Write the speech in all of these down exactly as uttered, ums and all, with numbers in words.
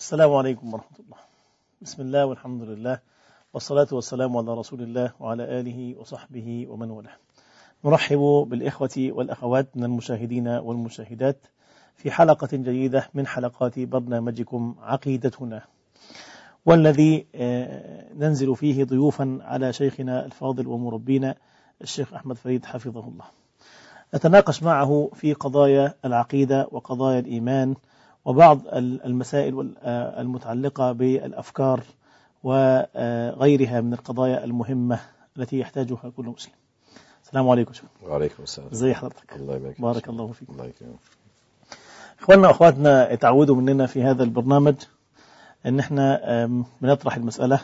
السلام عليكم ورحمة الله. بسم الله والحمد لله والصلاة والسلام على رسول الله وعلى آله وصحبه ومن والاه. نرحب بالإخوة والأخوات من المشاهدين والمشاهدات في حلقة جديدة من حلقات برنامجكم عقيدتنا، والذي ننزل فيه ضيوفا على شيخنا الفاضل ومربينا الشيخ أحمد فريد حفظه الله، نتناقش معه في قضايا العقيدة وقضايا الإيمان وبعض المسائل المتعلقة بالأفكار وغيرها من القضايا المهمة التي يحتاجها كل مسلم. السلام عليكم شيخ. وعليكم السلام. ازي حضرتك؟ الله يبارك. بارك الله فيك. الله يكرمك. اخواننا واخواتنا اتعودوا مننا في هذا البرنامج ان احنا بنطرح المسألة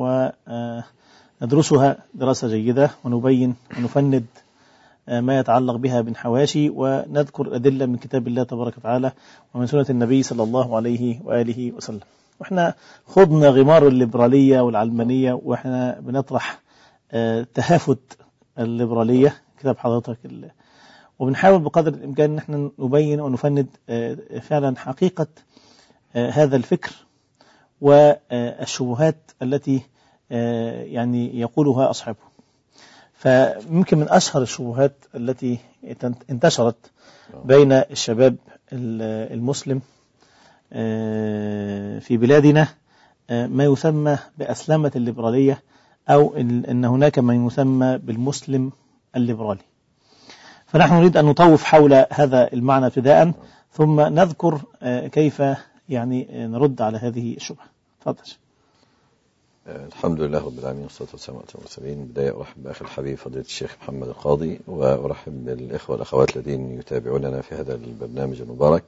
وندرسها دراسة جيدة ونبين ونفند ما يتعلق بها من حواشي، ونذكر أدلة من كتاب الله تبارك وتعالى ومن سنة النبي صلى الله عليه وآله وسلم. وإحنا خضنا غمار الليبرالية والعلمانية وإحنا بنطرح تهافت الليبرالية كتاب حضرتك، وبنحاول بقدر الإمكان أن احنا نبين ونفند فعلا حقيقة هذا الفكر والشبهات التي يعني يقولها أصحابه. فممكن من أشهر الشبهات التي انتشرت بين الشباب المسلم في بلادنا ما يسمى بأسلمة الليبرالية، أو أن هناك ما يسمى بالمسلم الليبرالي. فنحن نريد أن نطوف حول هذا المعنى ابتداء، ثم نذكر كيف يعني نرد على هذه الشبهة. تفضل. الحمد لله رب العالمين والصلاة والسلام على المرسلين. بداية أرحب بأخي الحبيب فضيلة الشيخ محمد القاضي، وأرحب بالإخوة والأخوات الذين يتابعوننا في هذا البرنامج المبارك.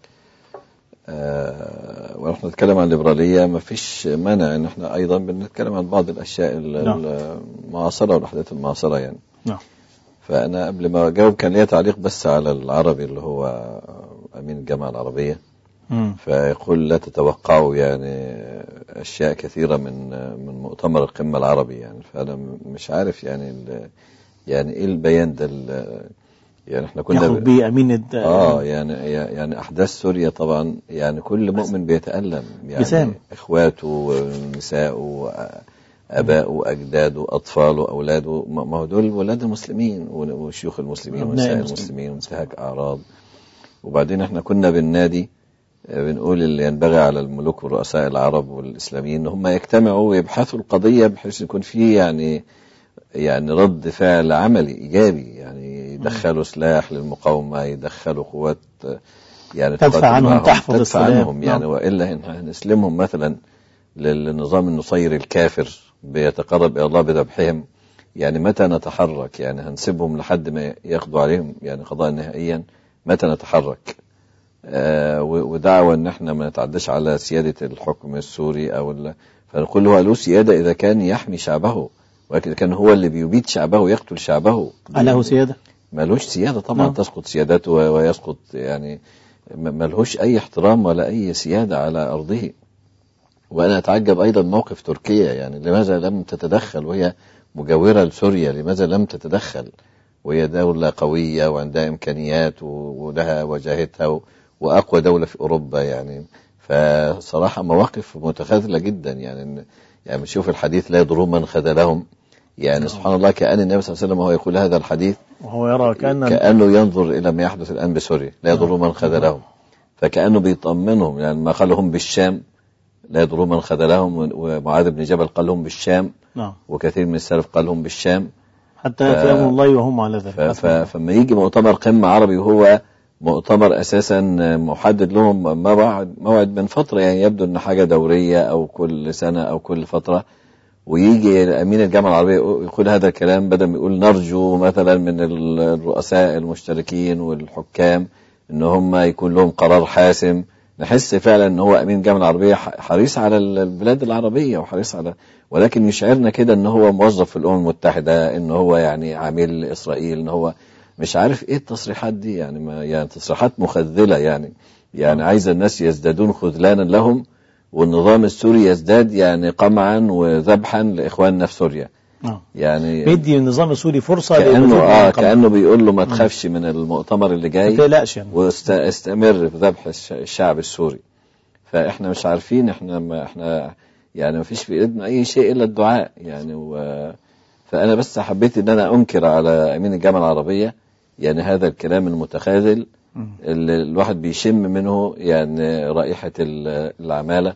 أه ونحن نتكلم عن الليبرالية، ما فيش مانع أن احنا أيضا بنتكلم عن بعض الأشياء المعاصرة والأحداث المعاصرة يعني. نعم. فأنا قبل ما أجاوب كان لي تعليق بس على العربي اللي هو أمين الجامعة العربية، فيقول لا تتوقعوا يعني أشياء كثيرة من من مؤتمر القمة العربي يعني. فأنا مش عارف يعني يعني إيه البيان ده يعني. إحنا كنا ياخد بيه أمين آه يعني يعني أحداث سوريا طبعا يعني كل مؤمن بيتألم يعني بسام. إخواته ونساءه وأباءه وأجداده وأطفاله وأولاده، ما هو دول ولاد المسلمين وشيوخ المسلمين ونساء المسلمين وانتهاك أعراض. وبعدين إحنا كنا بالنادي بنقول اللي ينبغي على الملوك والرؤساء العرب والإسلاميين هم يجتمعوا ويبحثوا القضية بحيث يكون فيه يعني يعني رد فعل عملي إيجابي، يعني يدخلوا سلاح للمقاومة، يدخلوا قوات يعني تدفع عنهم، تحفظ تدفع عنهم يعني. وإلا هنسلمهم مثلا للنظام النصيري الكافر بيتقرب إلى الله بذبحهم يعني. متى نتحرك يعني؟ هنسيبهم لحد ما ياخدوا عليهم يعني قضاء نهائيا؟ متى نتحرك؟ آه ودعوة ان احنا ما نتعدش على سيادة الحكم السوري او فنقول هو له سيادة اذا كان يحمي شعبه، ولكن كان هو اللي بيبيد شعبه ويقتل شعبه. له سيادة؟ ما لهوش سيادة طبعا. نعم. تسقط سيادته ويسقط يعني ما لهوش اي احترام ولا اي سيادة على ارضه. وانا اتعجب ايضا موقف تركيا يعني، لماذا لم تتدخل وهي مجاورة لسوريا؟ لماذا لم تتدخل وهي دولة قوية وعندها امكانيات ولها وجاهتها وأقوى دولة في أوروبا يعني؟ فصراحة مواقف متخاذلة جدا يعني. يعني بنشوف الحديث لا يضرهم من خذلهم يعني. أوه. سبحان الله، كأن النبي صلى الله عليه وسلم وهو يقول هذا الحديث وهو يرى كأن كأنه ينظر إلى ما يحدث الآن بسوريا، لا يضرهم من خذلهم، فكأنه بيطمنهم يعني. ما قالهم بالشام لا يضرهم من خذلهم، ومعاذ بن جبل قال لهم بالشام، نعم. وكثير من السلف قال لهم بالشام، حتى يأتي أمر الله وهم على ذلك. فما يجي مؤتمر قمة عربي وهو مؤتمر أساسا محدد لهم موعد موعد من فترة يعني، يبدو أن حاجة دورية أو كل سنة أو كل فترة، ويجي أمين الجامعة العربية يقول هذا الكلام بدل ما يقول نرجو مثلا من الرؤساء المشتركين والحكام أن هم يكون لهم قرار حاسم. نحس فعلا أن هو أمين الجامعة العربية حريص على البلاد العربية وحريص على، ولكن يشعرنا كده أن هو موظف في الأمم المتحدة، أن هو يعني عميل إسرائيل، أن هو مش عارف ايه التصريحات دي يعني. ما يعني تصريحات مخذلة يعني. يعني عايز الناس يزدادون خذلانا لهم، والنظام السوري يزداد يعني قمعا وذبحا لإخواننا في سوريا. يعني بيدي النظام السوري فرصة كأنه آه كأنه بيقول له ما تخافش من المؤتمر اللي جاي، ما تقلقش يعني، واستمر في ذبح الشعب السوري. فإحنا مش عارفين، إحنا ما إحنا يعني ما فيش في إيدنا أي شيء إلا الدعاء يعني. و فأنا بس حبيت إن أنا أنكر على أمين الجامعة العربية يعني هذا الكلام المتخاذل اللي الواحد بيشم منه يعني رائحة العمالة،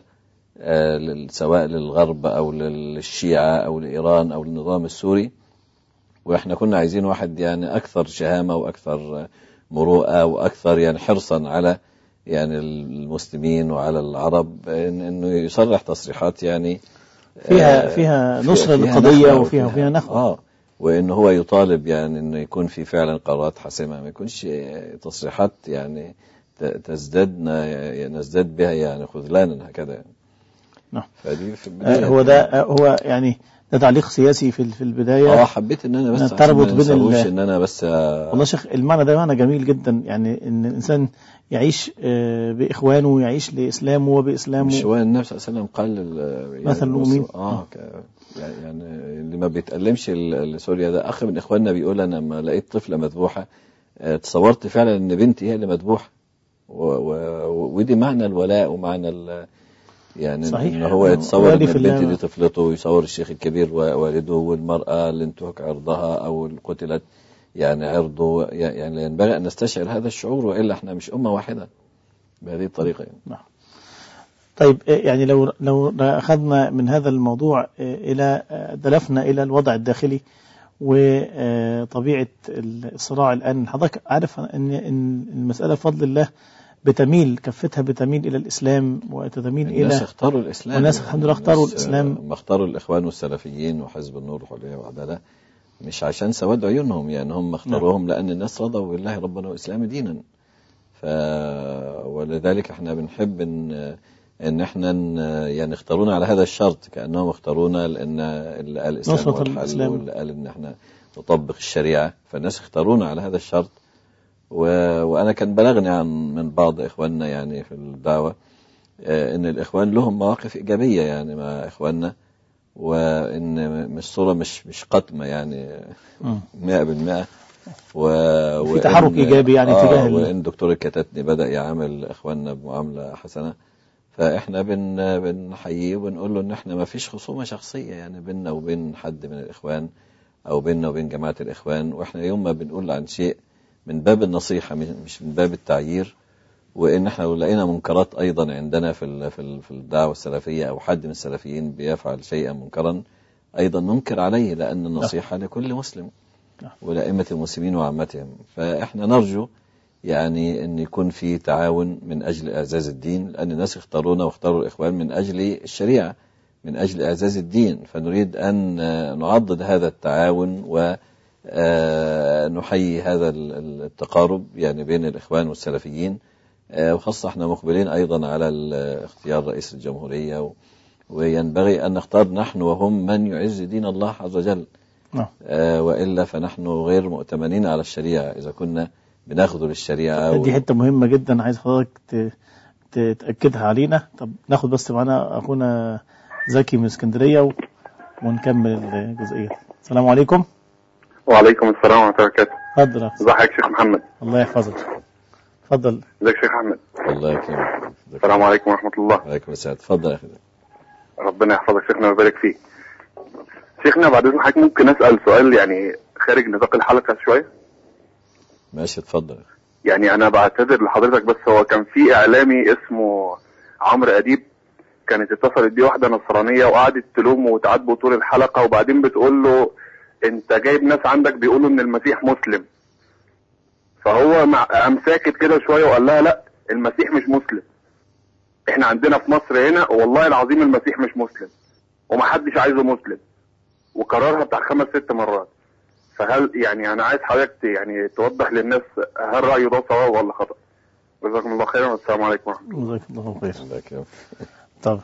سواء للغرب أو للشيعة أو لإيران أو للنظام السوري. وإحنا كنا عايزين واحد يعني أكثر شهامة وأكثر مروءة وأكثر يعني حرصا على يعني المسلمين وعلى العرب، إنه يصرح تصريحات يعني فيها فيها نصرة للقضية وفيها وفيها نخوة، آه وإنه هو يطالب يعني إنه يكون في فعلا قرارات حاسمة، ما يكونش تصريحات يعني تزدادنا نزداد بها يعني خذلانا هكذا يعني. نعم. فدي في البداية هو ده هو يعني ده تعليق سياسي في في البداية. اه حبيت ان انا بس تربط بين ال... ان انا بس والله شيخ المعنى ده معنى جميل جدا، يعني ان الانسان يعيش باخوانه ويعيش لاسلامه وباسلامه. مش هو النبي صلى الله عليه وسلم قال يعني مثلا المؤمنين اه يعني اللي ما بيتألمش لسوريا ده اخ من اخواننا بيقول انا لما لقيت طفله مذبوحه تصورت فعلا ان بنتي هي اللي مذبوحه، ودي معنى الولاء ومعنى ال يعني صحيح. ان هو يتصور ان البنت دي طفلته طفلته، ويصور الشيخ الكبير والده، والمرأة اللي انتهك عرضها او قتلت يعني عرضه. يعني ينبغي ان نستشعر هذا الشعور، والا احنا مش امة واحدة بهذه الطريقة يعني. نعم. طيب يعني لو لو اخذنا من هذا الموضوع الى دلفنا الى الوضع الداخلي وطبيعة الصراع الآن، حضرتك عارف ان المسألة بفضل الله بتميل كفتها بتميل إلى الإسلام وتتميل إلى الناس اختاروا الإسلام، والناس الحمد لله اختاروا الإسلام. ما اختاروا الإخوان والسلفيين وحزب النور والحرية والعدالة مش عشان سواد عيونهم، يعني هم اختاروهم لأن الناس رضوا بالله ربنا وإسلام دينا. ف ولذلك احنا بنحب ان ان احنا يعني اختارونا على هذا الشرط، كأنهم اختارونا لأن اللي قال الإسلام هو الحل، واللي قال ان احنا نطبق الشريعة، فالناس اختارونا على هذا الشرط. و... وأنا كان بلغني عن من بعض إخواننا يعني في الدعوة إن الإخوان لهم مواقف إيجابية يعني مع إخواننا، وإن مش صورة مش مش قطمة يعني مئة بالمئة، و... في تحرك إيجابي يعني آه تجاه وإن دكتور الكتاتني بدأ يعامل إخواننا بمعاملة حسنة، فإحنا بن بنحييه وبنقول له إن إحنا ما فيش خصومة شخصية يعني بيننا وبين حد من الإخوان أو بيننا وبين جماعة الإخوان، وإحنا يوم ما بنقول عن شيء من باب النصيحة مش من باب التعيير. وإن احنا لو لقينا منكرات أيضا عندنا في في الدعوة السلفية أو حد من السلفيين بيفعل شيئا منكرا أيضا ننكر عليه، لأن النصيحة لكل مسلم ولأئمة المسلمين وعامتهم. فإحنا نرجو يعني أن يكون في تعاون من أجل إعزاز الدين، لأن الناس اختارونا واختاروا الإخوان من أجل الشريعة، من أجل إعزاز الدين، فنريد أن نعضد هذا التعاون و نحيي هذا التقارب يعني بين الإخوان والسلفيين. وخاصة احنا مقبلين أيضا على اختيار رئيس الجمهورية، وينبغي أن نختار نحن وهم من يعز دين الله عز وجل، وإلا فنحن غير مؤتمنين على الشريعة إذا كنا بناخذ للشريعة. دي حتة مهمة جدا عايز حضرتك تتأكدها علينا. طب ناخذ بس معنا أخونا زكي من اسكندرية ونكمل الجزئية. السلام عليكم. وعليكم السلام ورحمة الله وبركاته. اتفضل. ازيك يا شيخ محمد؟ الله يحفظك. اتفضل. ازيك يا شيخ احمد؟ الله يكرمك. السلام عليكم ورحمة الله. وعليكم السلام. اتفضل يا اخي. ربنا يحفظك شيخنا ويبارك فيك. شيخنا بعد اذن حضرتك ممكن اسال سؤال يعني خارج نطاق الحلقة شوية؟ ماشي اتفضل. يعني انا بعتذر لحضرتك، بس هو كان في اعلامي اسمه عمرو اديب، كانت اتصلت بيه واحدة نصرانية وقعدت تلومه وتعاتبه طول الحلقة، وبعدين بتقول له انت جايب ناس عندك بيقولوا ان المسيح مسلم، فهو قام ساكت كده شويه وقال لها لا المسيح مش مسلم، احنا عندنا في مصر هنا والله العظيم المسيح مش مسلم ومحدش عايزه مسلم، وكررها بتاع خمس ست مرات. فهل يعني انا عايز حضرتك يعني توضح للناس هل رايه ده صواب ولا خطا؟ جزاكم الله خيرا والسلام عليكم ورحمه الله. جزاك الله خير. طب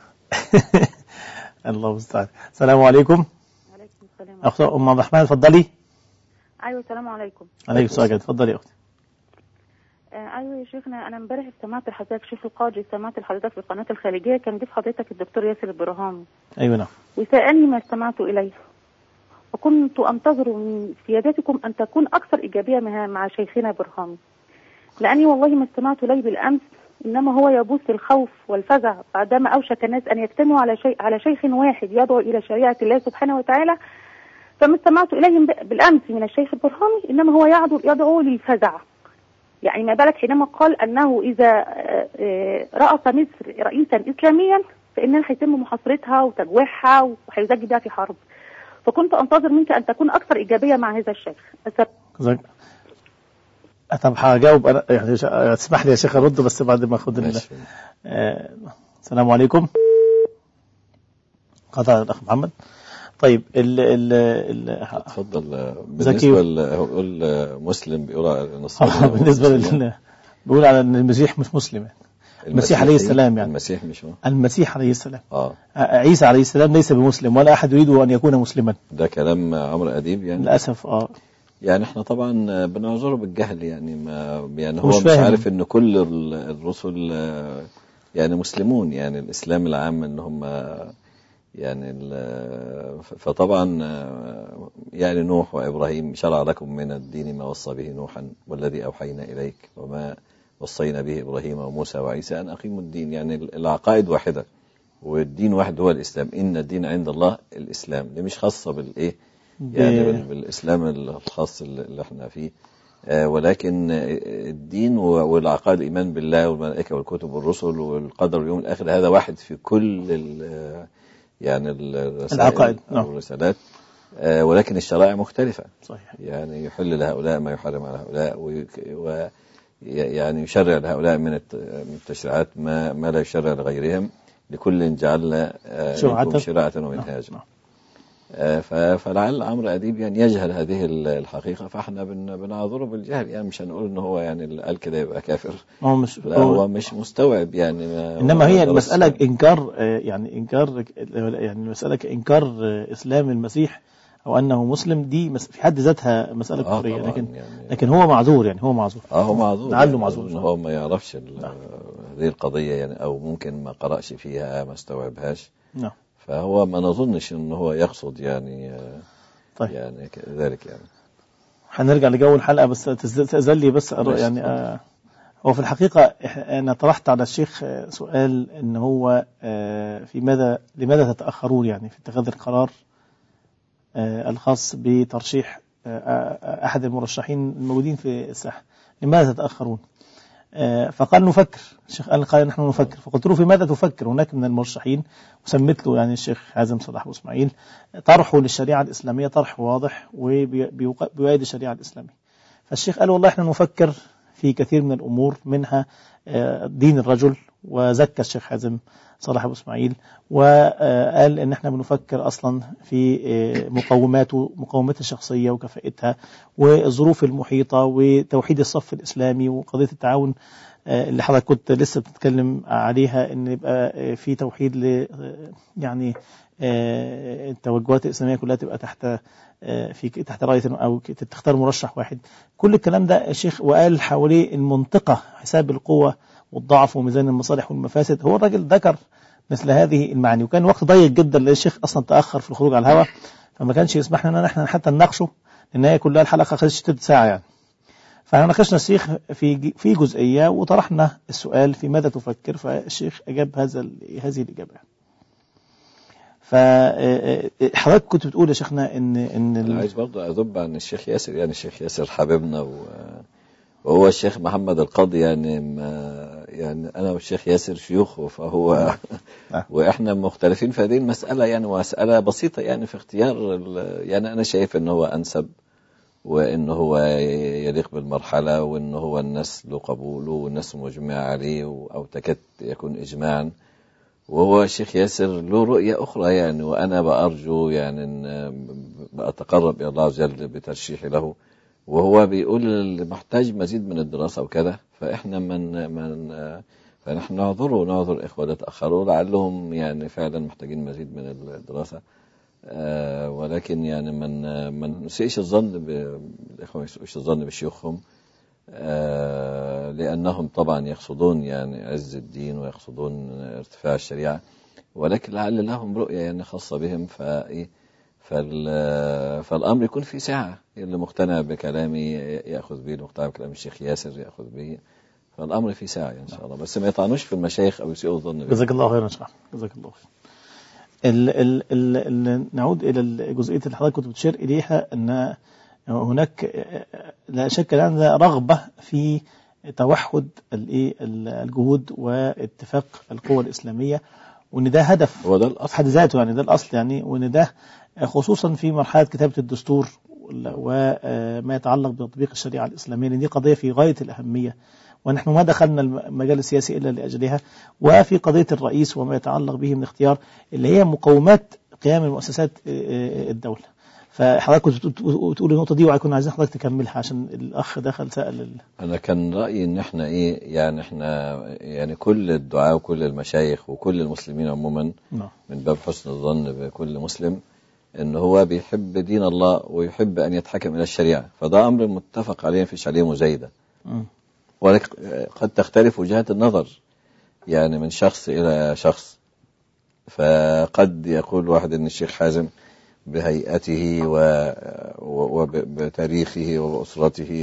الله المستعان. السلام عليكم. وعليكم السلام. اخت ام عبد الرحمن اتفضلي. ايوه السلام عليكم. عليكم السلام. اتفضلي يا اختي. آه ايوه يا شيخنا، انا امبارح سمعت لحضرتك شيخ القاضي، سمعت لحضرتك في القناه الخارجيه، كان ضيف حضرتك الدكتور ياسر البرهامي. ايوه نعم. وسألني ما استمعت اليه، وكنت انتظر من سيادتكم ان تكون اكثر ايجابيه مع شيخنا برهامي، لاني والله ما استمعت اليه بالامس إنما هو يبث الخوف والفزع بعدما أوشك الناس أن يجتمعوا على شيء على شيخ واحد يدعو إلى شريعة الله سبحانه وتعالى. فما استمعت إليهم بالأمس من الشيخ البرهامي إنما هو يدعو يدعو للفزع. يعني ما بالك حينما قال أنه إذا رأس مصر رئيسا إسلاميا فإنها هيتم محاصرتها وتجويعها وهيزج بها في حرب. فكنت أنتظر منك أن تكون أكثر إيجابية مع هذا الشيخ. طب هجاوب أنا، يعني اسمح لي يا شيخ أرد بس بعد ما أخذ ال آه السلام عليكم. قطع الأخ محمد. طيب ال ال ال اتفضل. بالنسبة للمسلم بيقول على النصارى بالنسبة لل بيقول على أن المسيح مش مسلم. المسيح عليه السلام يعني المسيح مش هو المسيح عليه السلام. آه. عيسى عليه السلام ليس بمسلم ولا أحد يريد أن يكون مسلما. ده كلام عمرو أديب يعني للأسف. آه يعني احنا طبعا بنعذره بالجهل يعني ما يعني هو مش, مش عارف ان كل الرسل يعني مسلمون، يعني الاسلام العام ان هم يعني فطبعا يعني نوح وابراهيم شرع لكم من الدين ما وصى به نوحا والذي اوحينا اليك وما وصينا به ابراهيم وموسى وعيسى ان اقيموا الدين، يعني العقائد واحده والدين واحد هو الاسلام. ان الدين عند الله الاسلام، دي مش خاصه بالايه يعني بالإسلام الخاص اللي احنا فيه، آه ولكن الدين والعقائد الإيمان بالله والملائكة والكتب والرسل والقدر واليوم الآخر هذا واحد في كل يعني العقائد والرسالات، آه ولكن الشرائع مختلفة. صحيح. يعني يحل لهؤلاء ما يحرم على هؤلاء، ويعني يشرع لهؤلاء من التشريعات ما, ما لا يشرع لغيرهم، لكل جعلنا آه شرعة ومنهاجا. فلعل عمرو أديب يعني يجهل هذه الحقيقة، فاحنا بنعذره بالجهل، يعني مش هنقول ان هو يعني اللي قال كده يبقى كافر، هو مش لا هو مش مستوعب يعني. انما هي المسألة انكار يعني انكار يعني المسألة انكار اسلام المسيح او انه مسلم، دي في حد ذاتها مسألة كفرية. آه لكن يعني لكن هو معذور، يعني هو معذور اه هو معذور لعله معذور ان هو ما يعرفش هذه القضية يعني، او ممكن ما قرأش فيها ما استوعبهاش. نعم. فهو ما نظنش ان هو يقصد يعني طيب. يعني كذلك يعني. هنرجع لجو الحلقة بس تأذن لي بس يعني آه هو في الحقيقة أنا طرحت على الشيخ سؤال إن هو آه في ماذا لماذا تتأخرون يعني في اتخاذ القرار آه الخاص بترشيح آه أحد المرشحين الموجودين في الساحة، لماذا تتأخرون؟ فقال نفكر. الشيخ قال قال نحن نفكر. فقلت له في ماذا تفكر؟ هناك من المرشحين وسميت له يعني الشيخ حازم صلاح واسماعيل طرحه للشريعة الإسلامية طرح واضح وبيؤيد الشريعة الإسلامية. فالشيخ قال والله احنا نفكر في كثير من الأمور، منها دين الرجل، وزكى الشيخ حازم صلاح واسماعيل وقال ان احنا بنفكر اصلا في مقوماته مقومات الشخصية وكفاءتها والظروف المحيطة وتوحيد الصف الإسلامي وقضية التعاون اللي حضرتك كنت لسه بتتكلم عليها، ان يبقى في توحيد ل يعني التوجهات الإسلامية كلها تبقى تحت في تحت راية أو تختار مرشح واحد. كل الكلام ده الشيخ وقال حواليه المنطقة حساب القوة والضعف وميزان المصالح والمفاسد. هو الراجل ذكر مثل هذه المعاني، وكان وقت ضيق جدا للشيخ أصلا تأخر في الخروج على الهواء، فما كانش يسمح لنا نحن حتى نناقشه، لأن هي كلها الحلقة خلصت ثلث ساعة يعني. فناقشنا الشيخ في في جزئية وطرحنا السؤال في ماذا تفكر، فالشيخ أجاب هذا هذه الإجابة. فحضرتك كنت بتقول يا شيخنا ان ان انا عايز برضه اذب عن الشيخ ياسر، يعني الشيخ ياسر حبيبنا وهو الشيخ محمد القاضي، يعني ما يعني انا والشيخ ياسر شيوخ، فهو واحنا مختلفين في هذه المساله، يعني مساله بسيطه يعني في اختيار، يعني انا شايف ان هو انسب وان هو يليق بالمرحله وان هو الناس له قبوله والناس مجمعه عليه او تكاد يكون اجماعا، وهو الشيخ ياسر له رؤية أخرى يعني، وأنا بأرجو يعني أن بأتقرب إلى الله عز وجل بترشيحي له، وهو بيقول محتاج مزيد من الدراسة وكذا، فإحنا من من فنحن نعذره ونعذر إخوة تأخروا لعلهم يعني فعلا محتاجين مزيد من الدراسة، آه ولكن يعني من من نسيئش الظن بالإخوة، نسيئش الظن بشيوخهم، آه لأنهم طبعا يقصدون يعني عز الدين ويقصدون ارتفاع الشريعة، ولكن لعل لهم رؤية يعني خاصة بهم، فإيه فالأمر يكون في ساعة، اللي مقتنع بكلامي يأخذ به، اللي مقتنع بكلام الشيخ ياسر يأخذ به، فالأمر فيه ساعة إن شاء الله، بس ما يطعنوش في المشايخ أو يسيئوا الظن. جزاك الله خيرا شرح. جزاك الله خير. ال ال ال ال نعود إلى الجزئية اللي حضرتك كنت بتشير إليها، أن هناك لا شك أن رغبة في توحد الجهود واتفاق القوى الإسلامية، وأن ده هدف هو ده الأصل حد ذاته، يعني ده الأصل، يعني وأن ده خصوصا في مرحلة كتابة الدستور وما يتعلق بتطبيق الشريعة الإسلامية، دي قضية في غاية الأهمية، ونحن ما دخلنا المجال السياسي إلا لأجلها. وفي قضية الرئيس وما يتعلق به من اختيار اللي هي مقومات قيام المؤسسات الدولة. فحضرتك كنت بتقول النقطة دي وكنا عايزين حضرتك تكملها عشان الأخ دخل سأل ال... أنا كان رأيي إن إحنا إيه يعني إحنا يعني كل الدعاء وكل المشايخ وكل المسلمين عموما من باب حسن الظن بكل مسلم إن هو بيحب دين الله ويحب أن يتحكم إلى الشريعة، فده أمر متفق عليه مفيش عليه مزايدة، ولكن قد تختلف وجهات النظر يعني من شخص إلى شخص. فقد يقول واحد إن الشيخ حازم بهيئته وبتاريخه وبأسرته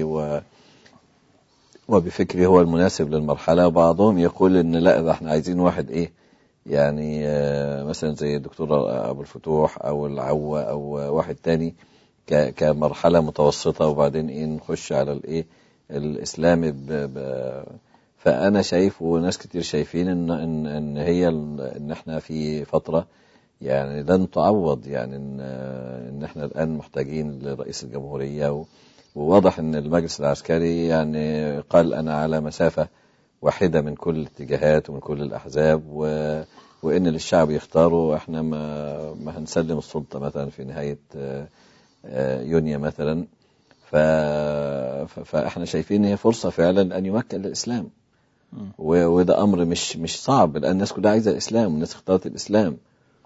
وبفكره هو المناسب للمرحلة، وبعضهم يقول إن لا ده احنا عايزين واحد إيه يعني مثلا زي الدكتور أبو الفتوح أو العوة أو واحد تاني كمرحلة متوسطة، وبعدين إيه نخش على الإيه الإسلام. ب... ب... فأنا شايف وناس كتير شايفين إن إن, إن هي ال... إن إحنا في فترة يعني لن تعوض، يعني إن إن إحنا الآن محتاجين لرئيس الجمهورية، و... وواضح إن المجلس العسكري يعني قال أنا على مسافة واحدة من كل الاتجاهات ومن كل الأحزاب، و... وإن للشعب يختاروا، إحنا ما ما هنسلم السلطة مثلا في نهاية يونيو مثلا. ف... فاحنا شايفين هي فرصة فعلا أن يمكن للإسلام، و... وده أمر مش مش صعب، لأن الناس كلها عايزة الإسلام والناس اختارت الإسلام،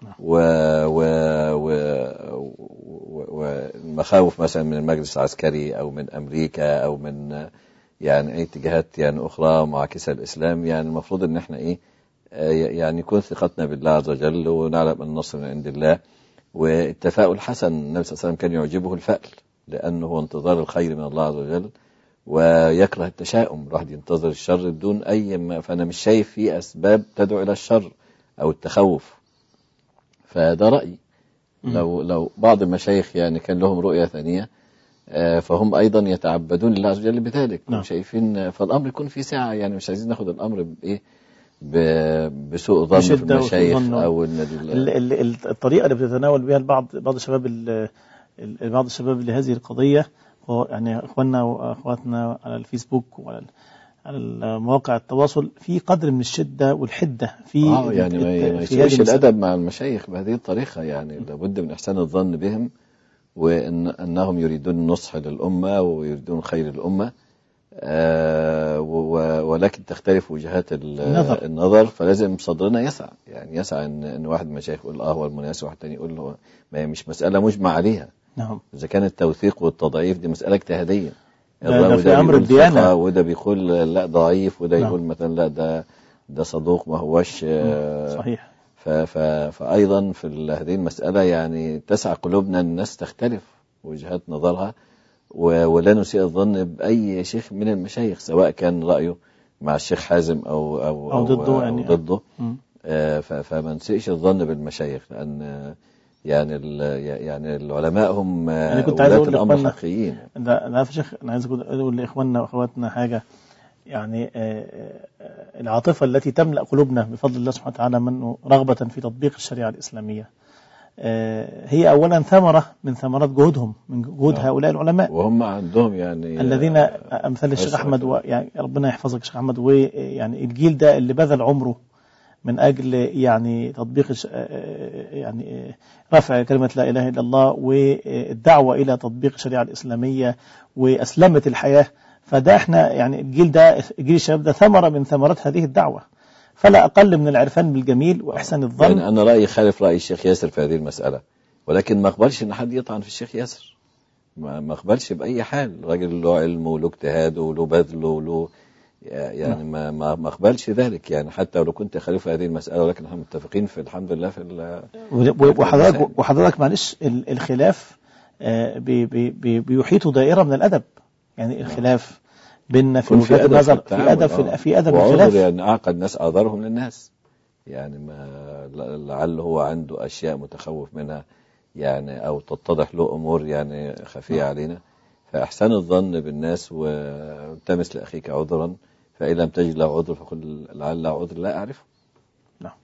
والمخاوف و... و... مثلا من المجلس العسكري أو من أمريكا أو من يعني أي اتجاهات يعني أخرى معاكسة الإسلام، يعني المفروض أن احنا إيه يعني يكون ثقتنا بالله عز وجل ونعلم أن النصر من عند الله. والتفاؤل حسن، النبي صلى الله عليه وسلم كان يعجبه الفأل لأنه هو انتظار الخير من الله عز وجل، ويكره التشاؤم، الواحد ينتظر الشر بدون أي ما. فأنا مش شايف فيه أسباب تدعو إلى الشر أو التخوف، فده رأيي. لو لو بعض المشايخ يعني كان لهم رؤية ثانية فهم أيضا يتعبدون لله عز وجل بذلك، وشايفين فالأمر يكون فيه ساعة، يعني مش عايزين ناخد الأمر بإيه بسوء ظن في المشايخ أو ال الطريقة اللي بتتناول بها البعض بعض الشباب بعض الشباب لهذه القضية، يعني أخواننا وأخواتنا على الفيسبوك وعلى على مواقع التواصل في قدر من الشدة والحدة في آه يعني ما يسويش الأدب مع المشايخ بهذه الطريقة، يعني لابد من إحسان الظن بهم، وإن أنهم يريدون النصح للأمة ويريدون خير الأمة، آه ولكن تختلف وجهات النظر. النظر فلازم صدرنا يسع، يعني يسع إن, إن واحد من المشايخ يقول آه هو المناسب، واحد تاني يقول له ما مش مسألة مجمع عليها. نعم. إذا كان التوثيق والتضعيف دي مسألة اجتهادية، ده في أمر الديانة، وده بيقول لا ضعيف، وده يقول مثلا لا ده ده صدوق ما هوش آه صحيح. فأيضا في هذه المسألة يعني تسع قلوبنا الناس تختلف وجهات نظرها، ولا نسيء الظن بأي شيخ من المشايخ سواء كان رأيه مع الشيخ حازم أو أو, أو ضده، أو يعني ضده. آه فما نسيئش الظن بالمشايخ، لأن يعني يعني العلماء هم يعني كنت عايز أقول الأمر حقيقيين. لا لا يا شيخ، أنا عايز أقول لإخواننا وأخواتنا حاجة، يعني العاطفة التي تملأ قلوبنا بفضل الله سبحانه وتعالى منه رغبة في تطبيق الشريعة الإسلامية هي أولا ثمرة من ثمرات جهودهم، من جهود هؤلاء العلماء، وهم عندهم يعني الذين أمثال الشيخ أحمد، ويعني ربنا يحفظك الشيخ أحمد، ويعني الجيل ده اللي بذل عمره من أجل يعني تطبيق يعني رفع كلمة لا إله إلا الله والدعوة إلى تطبيق الشريعة الإسلامية وأسلمت الحياة. فده احنا يعني الجيل ده جيل الشباب ده ثمرة من ثمرات هذه الدعوة، فلا أقل من العرفان بالجميل وإحسان الظن. يعني أنا رأيي خالف رأي الشيخ ياسر في هذه المسألة، ولكن ما أقبلش إن حد يطعن في الشيخ ياسر، ما أقبلش بأي حال. راجل له علمه وله اجتهاده وله بذله وله يعني ما ما أقبلش ذلك، يعني حتى لو كنت خالف هذه المسألة، ولكن احنا متفقين في الحمد لله في وحضرتك وحضرتك معلش الخلاف بي بي بي بيحيط دائرة من الأدب، يعني الخلاف بيننا في وجهات النظر، في أدب في, في أدب الخلاف. يعني أعقد الناس أعذرهم للناس، يعني ما لعل هو عنده أشياء متخوف منها يعني، أو تتضح له أمور يعني خفية علينا، فأحسن الظن بالناس والتمس لأخيك عذرا، فإن لم تجد له عذر فقل لعل عذر لا أعرفه. نعم.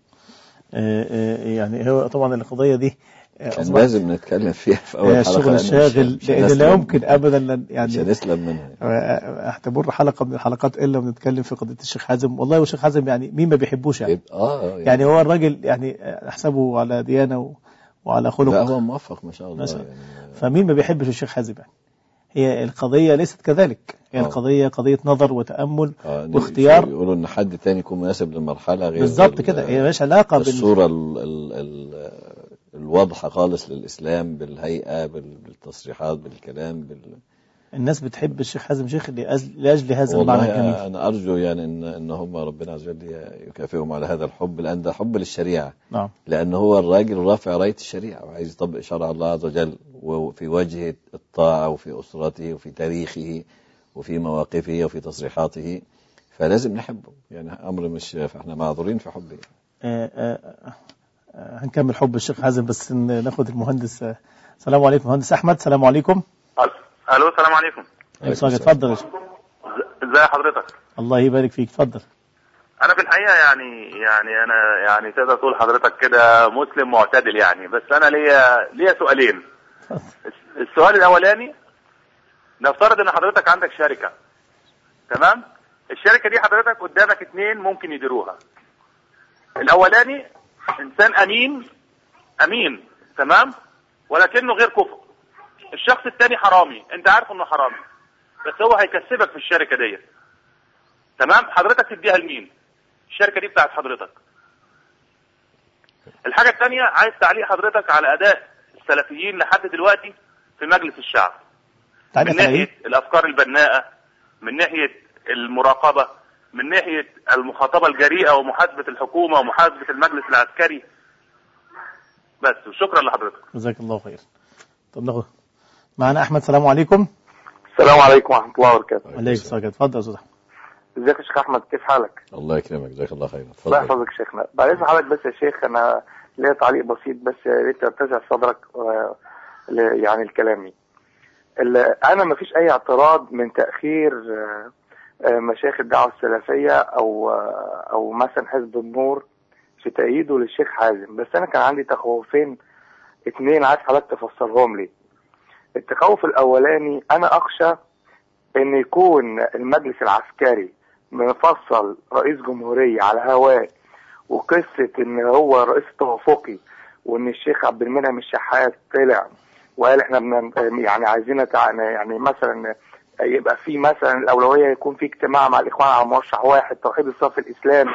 يعني هو طبعا القضية دي كان لازم نتكلم فيها في أول حلقة، الشغل الشاغل، لأن لا يمكن أبدا يعني مش هنسلم منها اعتبر حلقة من الحلقات إلا ونتكلم في قضية الشيخ حازم. والله والشيخ حازم يعني مين ما بيحبوش يعني. آه يعني, يعني هو الراجل يعني أحسبه على ديانة و... وعلى خلق، لا هو موفق ما شاء الله يعني. فمين ما بيحبش الشيخ حازم يعني. هي القضية ليست كذلك، هي أوه. القضية قضية نظر وتأمل آه واختيار. يقولوا إن حد تاني يكون مناسب للمرحلة غير بالضبط كده، هي مش علاقة بالصورة ال ال ال الواضحة خالص للإسلام، بالهيئة، بالتصريحات، بالكلام، بال... الناس بتحب الشيخ حازم شيخ لأجل هذا المعنى الجميل. أنا أرجو يعني إن إن هم ربنا عز وجل يكافئهم على هذا الحب، لأن ده حب للشريعة. نعم. لأن هو الراجل رافع راية الشريعة وعايز يطبق شرع الله عز وجل، وفي وجه الطاعة وفي أسرته وفي تاريخه وفي مواقفه وفي تصريحاته، فلازم نحبه يعني، أمر مش فإحنا معذورين في حبه. آه آه هنكمل حب الشيخ حازم، بس ناخد المهندس. السلام عليكم مهندس أحمد. السلام عليكم. الو السلام عليكم. اتفضل. ازي حضرتك؟ الله يبارك فيك، اتفضل. انا في الحقيقه يعني يعني انا يعني تقدر تقول حضرتك كده مسلم معتدل يعني، بس انا ليا ليا سؤالين. السؤال الاولاني، نفترض ان حضرتك عندك شركه، تمام؟ الشركه دي حضرتك قدامك اتنين ممكن يديروها. الاولاني انسان امين امين تمام، ولكنه غير كفء. الشخص الثاني حرامي، انت عارف انه حرامي بس هو هيكسبك في الشركه دي، تمام؟ حضرتك تديها لمين؟ الشركه دي بتاعت حضرتك. الحاجه الثانيه، عايز تعليق حضرتك على اداء السلفيين لحد دلوقتي في مجلس الشعب، من ناحيه الافكار البناءه، من ناحيه المراقبه، من ناحيه المخاطبه الجريئه ومحاسبه الحكومه ومحاسبه المجلس العسكري. بس، وشكرا لحضرتك. جزاك الله خير. طب ناخد معنا احمد. السلام عليكم. السلام عليكم ورحمه الله وبركاته. عليكم السلام. اتفضل يا استاذ احمد. ازيك يا شيخ احمد، كيف حالك؟ الله يكرمك، جزاك الله خير. اتفضل. الله يحفظك شيخنا. بعد اذن حضرتك بس يا شيخ، انا ليا تعليق بسيط بس يا ريت تتسع صدرك يعني الكلامي. انا ما فيش اي اعتراض من تاخير مشايخ الدعوه السلفيه او او مثلا حزب النور في تأييده للشيخ حازم، بس انا كان عندي تخوفين اثنين عايز حضرتك تفسرهم لي. التخوف الاولاني، انا اخشى ان يكون المجلس العسكري مفصل رئيس جمهورية على هواه، وقصة ان هو رئيس توافقي، وان الشيخ عبد المنعم الشحات طلع وقال احنا بن يعني عايزين يعني مثلا يبقى في مثلا الاولوية يكون في اجتماع مع الاخوان على مرشح واحد، توحيد الصف الاسلامي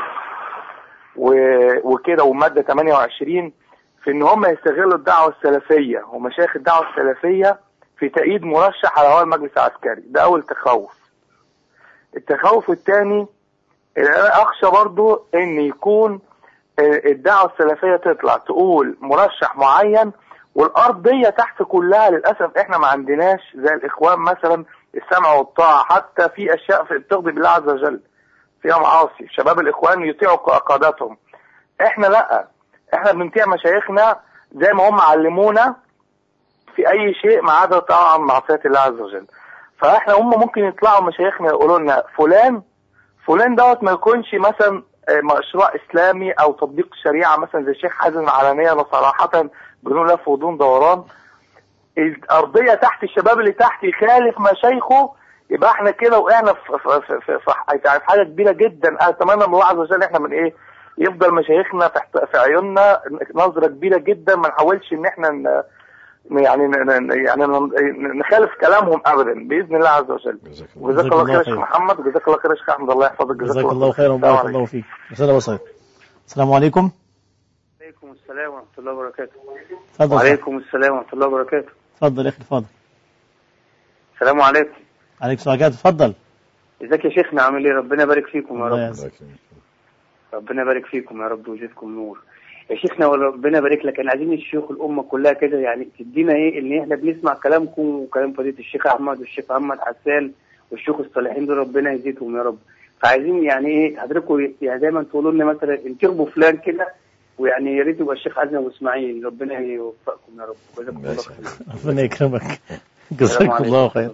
وكده، ومادة ثمانية وعشرين في ان هم يستغلوا الدعوة السلفية ومشايخ الدعوة السلفية في تأييد مرشح على هوى المجلس العسكري. ده اول تخوف. التخوف الثاني، انا اخشى برضو ان يكون الدعوة السلفية تطلع تقول مرشح معين والارضية تحت كلها للأسف احنا ما عندناش زي الاخوان مثلا السمع والطاعة، حتى في اشياء في تغضب بالله عز وجل فيها معاصي، شباب الاخوان يطيعوا قاداتهم، احنا لا، احنا بنطيع مشايخنا زي ما هم علمونا في اي شيء ما عدا طاعة معصية الله عز وجل. فاحنا هم ممكن يطلعوا مشايخنا يقولوا لنا فلان فلان دوت ما يكونش مثلا مشروع اسلامي او تطبيق شريعه مثلا زي الشيخ حازم علانيه وصراحه بدون لف ودون دوران، الارضيه تحت الشباب اللي تحت يخالف مشايخه، يبقى احنا كده وقعنا في في في, في, في حاجه كبيره جدا. اتمنى من الله عز وجل احنا من ايه يفضل مشايخنا في, في عيوننا نظره كبيره جدا، ما نحاولش ان احنا ن يعني يعني نخالف كلامهم ابدا باذن الله عز وجل. وجزاك الله خير يا شيخ محمد، وجزاك الله خير يا شيخ احمد، الله يحفظك. جزاك الله خير وبارك الله فيك. رساله وصلت. السلام عليكم. وعليكم السلام ورحمه الله وبركاته. اتفضل. وعليكم السلام ورحمه الله وبركاته. اتفضل يا اخي اتفضل. السلام عليكم. عليكم السلام. اتفضل. ازيك يا شيخنا، عامل ايه؟ ربنا يبارك فيكم يا رب. يسلمك. ربنا يبارك فيكم يا رب ويجزيكم نور. يا شيخنا وربنا يبارك لك، انا عايزين الشيوخ الامه كلها كده يعني تدينا ايه، ان احنا بنسمع كلامكم وكلام فضيله الشيخ احمد والشيخ محمد حسان والشيوخ الصالحين دول ربنا يزيدهم يا رب. فعايزين يعني ايه حضراتكم يعني دايما تقولوا لنا مثلا انتخبوا فلان كده، ويعني يا ريت يبقى الشيخ عزمي ابو اسماعيل، ربنا يوفقكم يا رب. جزاكم الله خير. ربنا يكرمك. جزاك الله خير.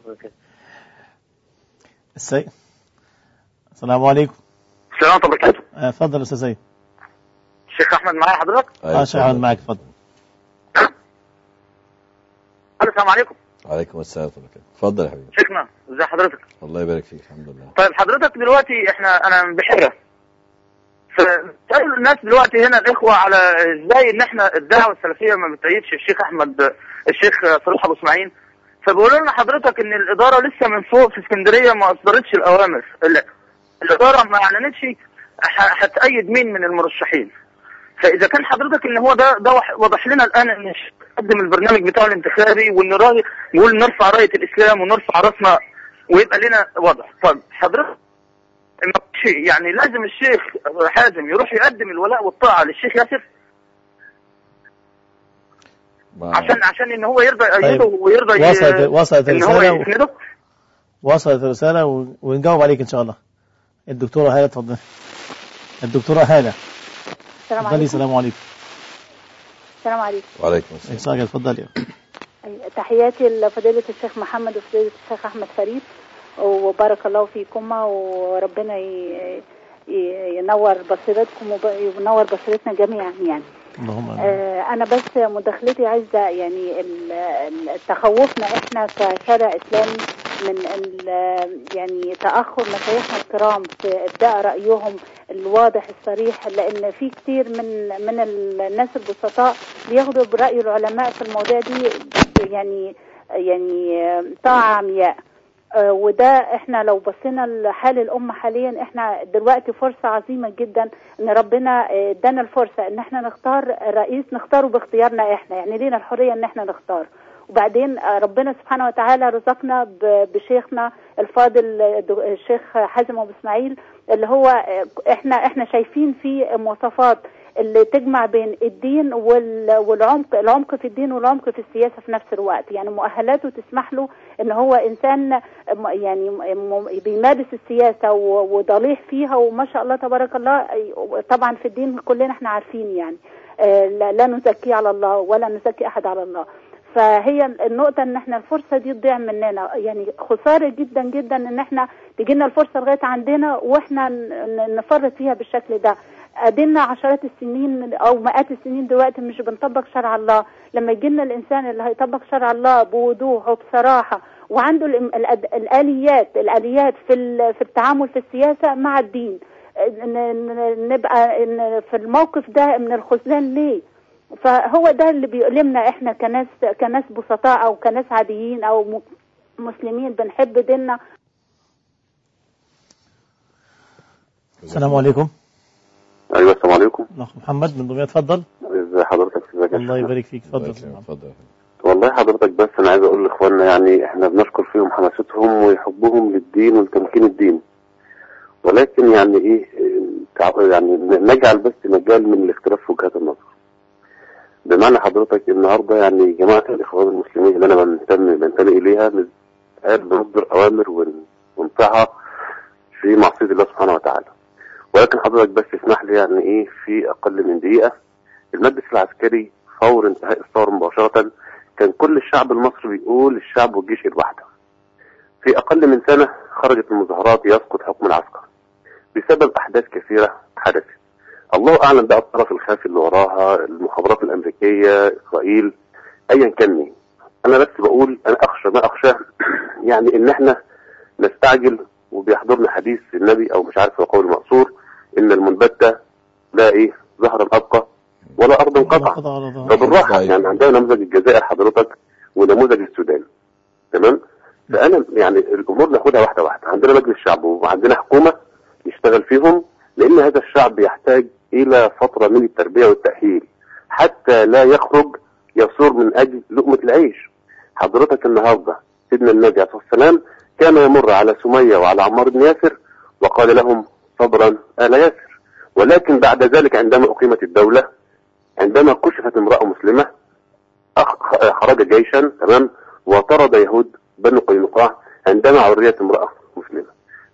السيد السلام عليكم. السلام عليكم ورحمة الله وبركاته. اتفضل استاذ سيد. الشيخ احمد معايا حضرتك؟ اه شيخ احمد معاك، اتفضل. السلام عليكم. وعليكم السلام ورحمة الله وبركاته. اتفضل يا حبيبي. شيخنا ازي حضرتك؟ الله يبارك فيك. الحمد لله. طيب حضرتك دلوقتي احنا انا من بحيرة، فسألوا الناس دلوقتي هنا الاخوة على ازاي ان احنا الدعوة السلفية ما بتأيدش الشيخ احمد الشيخ صلاح ابو اسماعيل، فبيقولوا لنا حضرتك ان الادارة لسه من فوق في اسكندرية ما اصدرتش الاوامر، الادارة ما اعلنتش هتأيد مين من المرشحين. فاذا كان حضرتك ان هو ده ده وضح لنا الان ان نقدم البرنامج بتاعه الانتخابي وان راي نقول نرفع رايه الاسلام ونرفع راسنا ويبقى لنا وضع، طب حضرتك يعني لازم الشيخ حازم يروح يقدم الولاء والطاعه للشيخ ياسر عشان عشان ان هو يرضى يأيده طيب. ويرضى وصلت وصلت ان هو يسنده. وصلت الرساله و... ونجاوب عليك ان شاء الله. الدكتوره هاله اتفضل. الدكتوره هاله. السلام عليكم. السلام عليكم. السلام عليكم. وعليكم السلام. اتفضل. تحياتي لفضيلة الشيخ محمد وفضيلة الشيخ أحمد فريد، وبارك الله فيكما، وربنا ينور بصيرتكم وينور بصيرتنا جميعا يعني. آه أنا بس مداخلتي عايزة يعني تخوفنا إحنا كشارع إسلامي من يعني تأخر مشايخنا الكرام في إبداء رأيهم الواضح الصريح، لأن في كتير من من الناس البسطاء بياخدوا برأي العلماء في المواضيع دي يعني يعني طاعة عمياء. آه وده احنا لو بصينا لحال الأمة حاليا، احنا دلوقتي فرصة عظيمة جدا ان ربنا ادانا الفرصة ان احنا نختار رئيس نختاره باختيارنا احنا، يعني لينا الحرية ان احنا نختار. وبعدين ربنا سبحانه وتعالى رزقنا بشيخنا الفاضل الشيخ حازم ابو اسماعيل، اللي هو احنا احنا شايفين فيه مواصفات اللي تجمع بين الدين والعمق، العمق في الدين والعمق في السياسة في نفس الوقت، يعني مؤهلاته تسمح له ان هو انسان يعني بيمارس السياسة وضليح فيها، وما شاء الله تبارك الله. طبعا في الدين كلنا احنا عارفين يعني لا نزكي على الله ولا نزكي احد على الله. فهي النقطة ان احنا الفرصة دي تضيع مننا، يعني خسارة جدا جدا ان احنا تجينا الفرصة لغاية عندنا واحنا نفرط فيها بالشكل ده. ادينا عشرات السنين او مئات السنين دلوقتي مش بنطبق شرع الله. لما يجينا الانسان اللي هيطبق شرع الله بوضوح وبصراحة وعنده الاليات الاليات في في التعامل في السياسة مع الدين، نبقى في الموقف ده من الخذلان ليه؟ فهو ده اللي بيؤلمنا احنا كناس كناس بسطاء او كناس عاديين او مسلمين بنحب ديننا. السلام عليكم. ايوه السلام عليكم. الاخ محمد من دمياط، اتفضل. ازي حضرتك؟ ازيك؟ الله يبارك فيك. اتفضل. اتفضل. والله حضرتك بس انا عايز اقول لاخواننا يعني احنا بنشكر فيهم حماستهم وحبهم للدين ولتمكين الدين، ولكن يعني ايه يعني نجعل بس مجال من الاختلاف في وجهات النظر. بمعنى حضرتك النهارده يعني جماعه الاخوان المسلمين اللي انا بنتمي بنتمي اليها قال بنصدر اوامر ونطيعها في معصيه الله سبحانه وتعالى، ولكن حضرتك بس اسمح لي يعني ايه في اقل من دقيقه. المجلس العسكري فور انتهاء الثوره مباشره كان كل الشعب المصري بيقول الشعب والجيش الواحده. في اقل من سنه خرجت المظاهرات يسقط حكم العسكر بسبب احداث كثيره حدثت. الله اعلم بقى الطرف الخافي اللي وراها، المخابرات الامريكيه، اسرائيل، ايا كان مين. انا بس بقول انا اخشى ما اخشاه يعني ان احنا نستعجل، وبيحضرنا حديث النبي او مش عارف هو قول المقصور ان المنبتة لا ايه ظهرا ابقى ولا ارضا قطع. فبالراحه يعني عندنا نموذج الجزائر حضرتك ونموذج السودان، تمام؟ فانا يعني الامور ناخدها واحده واحده. عندنا مجلس شعب وعندنا حكومه يشتغل فيهم، لان هذا الشعب يحتاج الى فتره من التربيه والتاهيل حتى لا يخرج يثور من اجل لقمه العيش. حضرتك النهارده سيدنا النبي عليه الصلاه والسلام كان يمر على سميه وعلى عمار بن ياسر وقال لهم صبرا آل ياسر، ولكن بعد ذلك عندما اقيمت الدوله، عندما كشفت امراه مسلمه خرج جيشا، تمام، وطرد يهود بنو قينقاع. عندما عريت امراه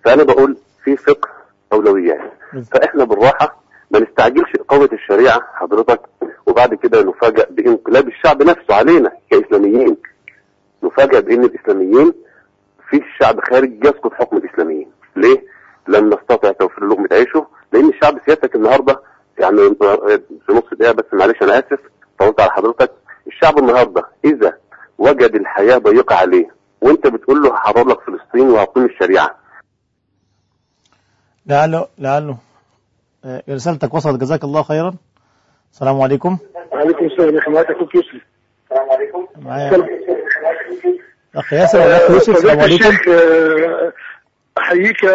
فانا بقول في فقه اولويات، فاحنا بالراحه ما نستعجلش اقامه الشريعه حضرتك وبعد كده نفاجئ بانقلاب الشعب نفسه علينا كاسلاميين، نفاجئ بان الاسلاميين في الشعب خارج يسقط حكم الاسلاميين. ليه؟ لم نستطع توفير لقمه عيشه، لان الشعب سيادتك النهارده يعني في نص دقيقه بس معلش انا اسف طولت على حضرتك. الشعب النهارده اذا وجد الحياه ضيقه عليه وانت بتقول له هحرر لك فلسطين وهقيم الشريعه، لعله لعله رسالتك وصلت. جزاك الله خيرا. السلام عليكم. وعليكم السلام يا حماية أخوك يوسف. السلام عليكم. معايا أخ ياسر ولا أخ يوسف؟ السلام عليكم. أحييك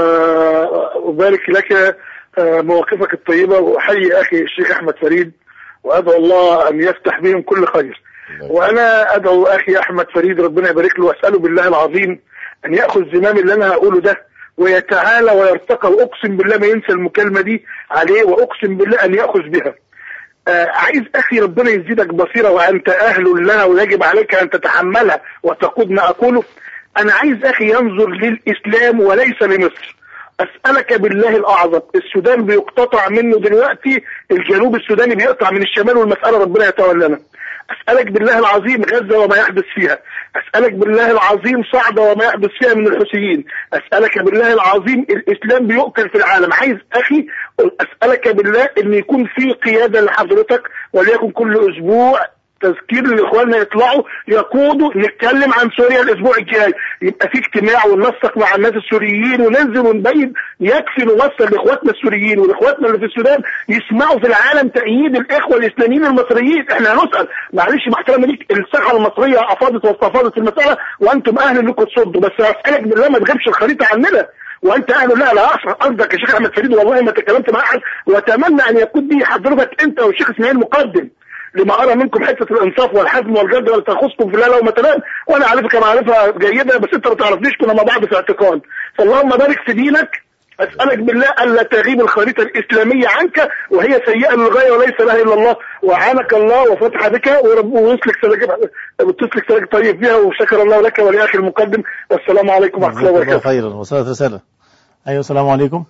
وأبارك لك مواقفك الطيبة، وأحيي أخي الشيخ أحمد فريد وأدعو الله أن يفتح بهم كل خير. وأنا أدعو أخي أحمد فريد ربنا يبارك له وأسأله بالله العظيم أن يأخذ زمام اللي أنا هقوله ده ويتعالى ويرتقى، وأقسم بالله ما ينسى المكالمة دي عليه، وأقسم بالله أن يأخذ بها. آه عايز أخي ربنا يزيدك بصيرة وأنت أهل لها ويجب عليك أن تتحملها وتقود ما أقوله. أنا عايز أخي ينظر للإسلام وليس لمصر. أسألك بالله الأعظم، السودان بيقتطع منه دلوقتي، الجنوب السوداني بيقطع من الشمال، والمسألة ربنا يتولانا. أسألك بالله العظيم غزة وما يحدث فيها، أسألك بالله العظيم صعدة وما يحدث فيها من الحوثيين، أسألك بالله العظيم الإسلام بيؤكل في العالم. عايز أخي أسألك بالله أن يكون في قيادة لحضرتك، وليكن كل أسبوع تذكير لإخواننا يطلعوا يقودوا نتكلم عن سوريا الأسبوع الجاي، يبقى في اجتماع وننسق مع الناس السوريين وننزل ونبين. يكفي نوصل لإخواتنا السوريين ولإخواتنا اللي في السودان يسمعوا في العالم تأييد الإخوة الإسلاميين المصريين. احنا هنسأل معلش مع احترامي ليك، الساحة المصرية أفاضت واستفاضت في المسألة وأنتم أهل لكم تصدوا، بس أسألك بالله ما تغيبش الخريطة عننا وانت اهل. لا لا اصلا قصدك يا شيخ احمد فريد والله ما تكلمت مع احد، واتمنى ان يكون دي حضرتك انت والشيخ اسماعيل مقدم لما ارى منكم حته الانصاف والحزم والجد ولا تخصكم في الله لو مثلا، وانا عارفك معرفه جيده بس انت ما تعرفنيش، كنا مع بعض في اعتقاد. فاللهم بارك في دينك. اسالك بالله الا تغيب الخريطه الاسلاميه عنك وهي سيئه للغايه وليس لها الا الله، وعانك الله وفتح بك ورب ويسلك سلك وتسلك سلك طيب فيها، وشكر الله لك ولاخي المقدم. والسلام عليكم ورحمه الله وبركاته. خيرا. وصلت رساله. ايوه السلام عليكم.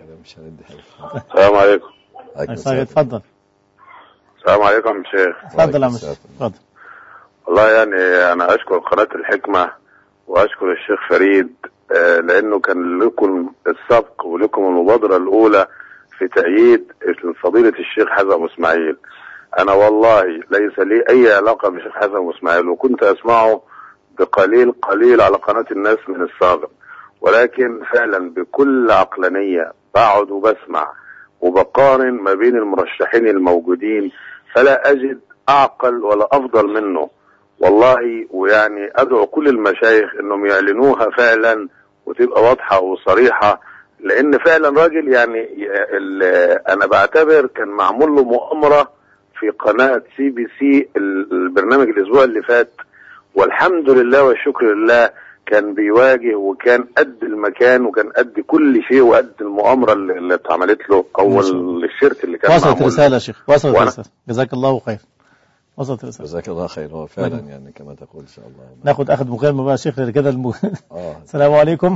السلام عليكم. اتفضل. السلام عليكم يا شيخ. اتفضل يا مش اتفضل. والله يعني انا اشكر قناه الحكمه واشكر الشيخ فريد لانه كان لكم السبق ولكم المبادره الاولى في تأييد فضيله الشيخ حسن أبو اسماعيل. انا والله ليس لي اي علاقه بالشيخ حسن أبو اسماعيل، وكنت اسمعه بقليل قليل على قناه الناس من السابق، ولكن فعلا بكل عقلانيه بقعد وبسمع وبقارن ما بين المرشحين الموجودين، فلا أجد أعقل ولا أفضل منه والله. ويعني أدعو كل المشايخ أنهم يعلنوها فعلا وتبقى واضحة وصريحة، لأن فعلا راجل يعني أنا بعتبر كان معمول له مؤامرة في قناة سي بي سي البرنامج الأسبوع اللي فات، والحمد لله والشكر لله كان بيواجه وكان قد المكان وكان قد كل شيء وقد المؤامرة اللي اتعملت له او الشرك اللي كان وصلت رسالة يا شيخ. وصلت رسالة. جزاك الله خير. وصلت رسالة. جزاك الله خير. هو فعلا يعني كما تقول ان شاء الله. ناخد اخذ مكالمة بقى شيخ كده الم... آه. السلام عليكم.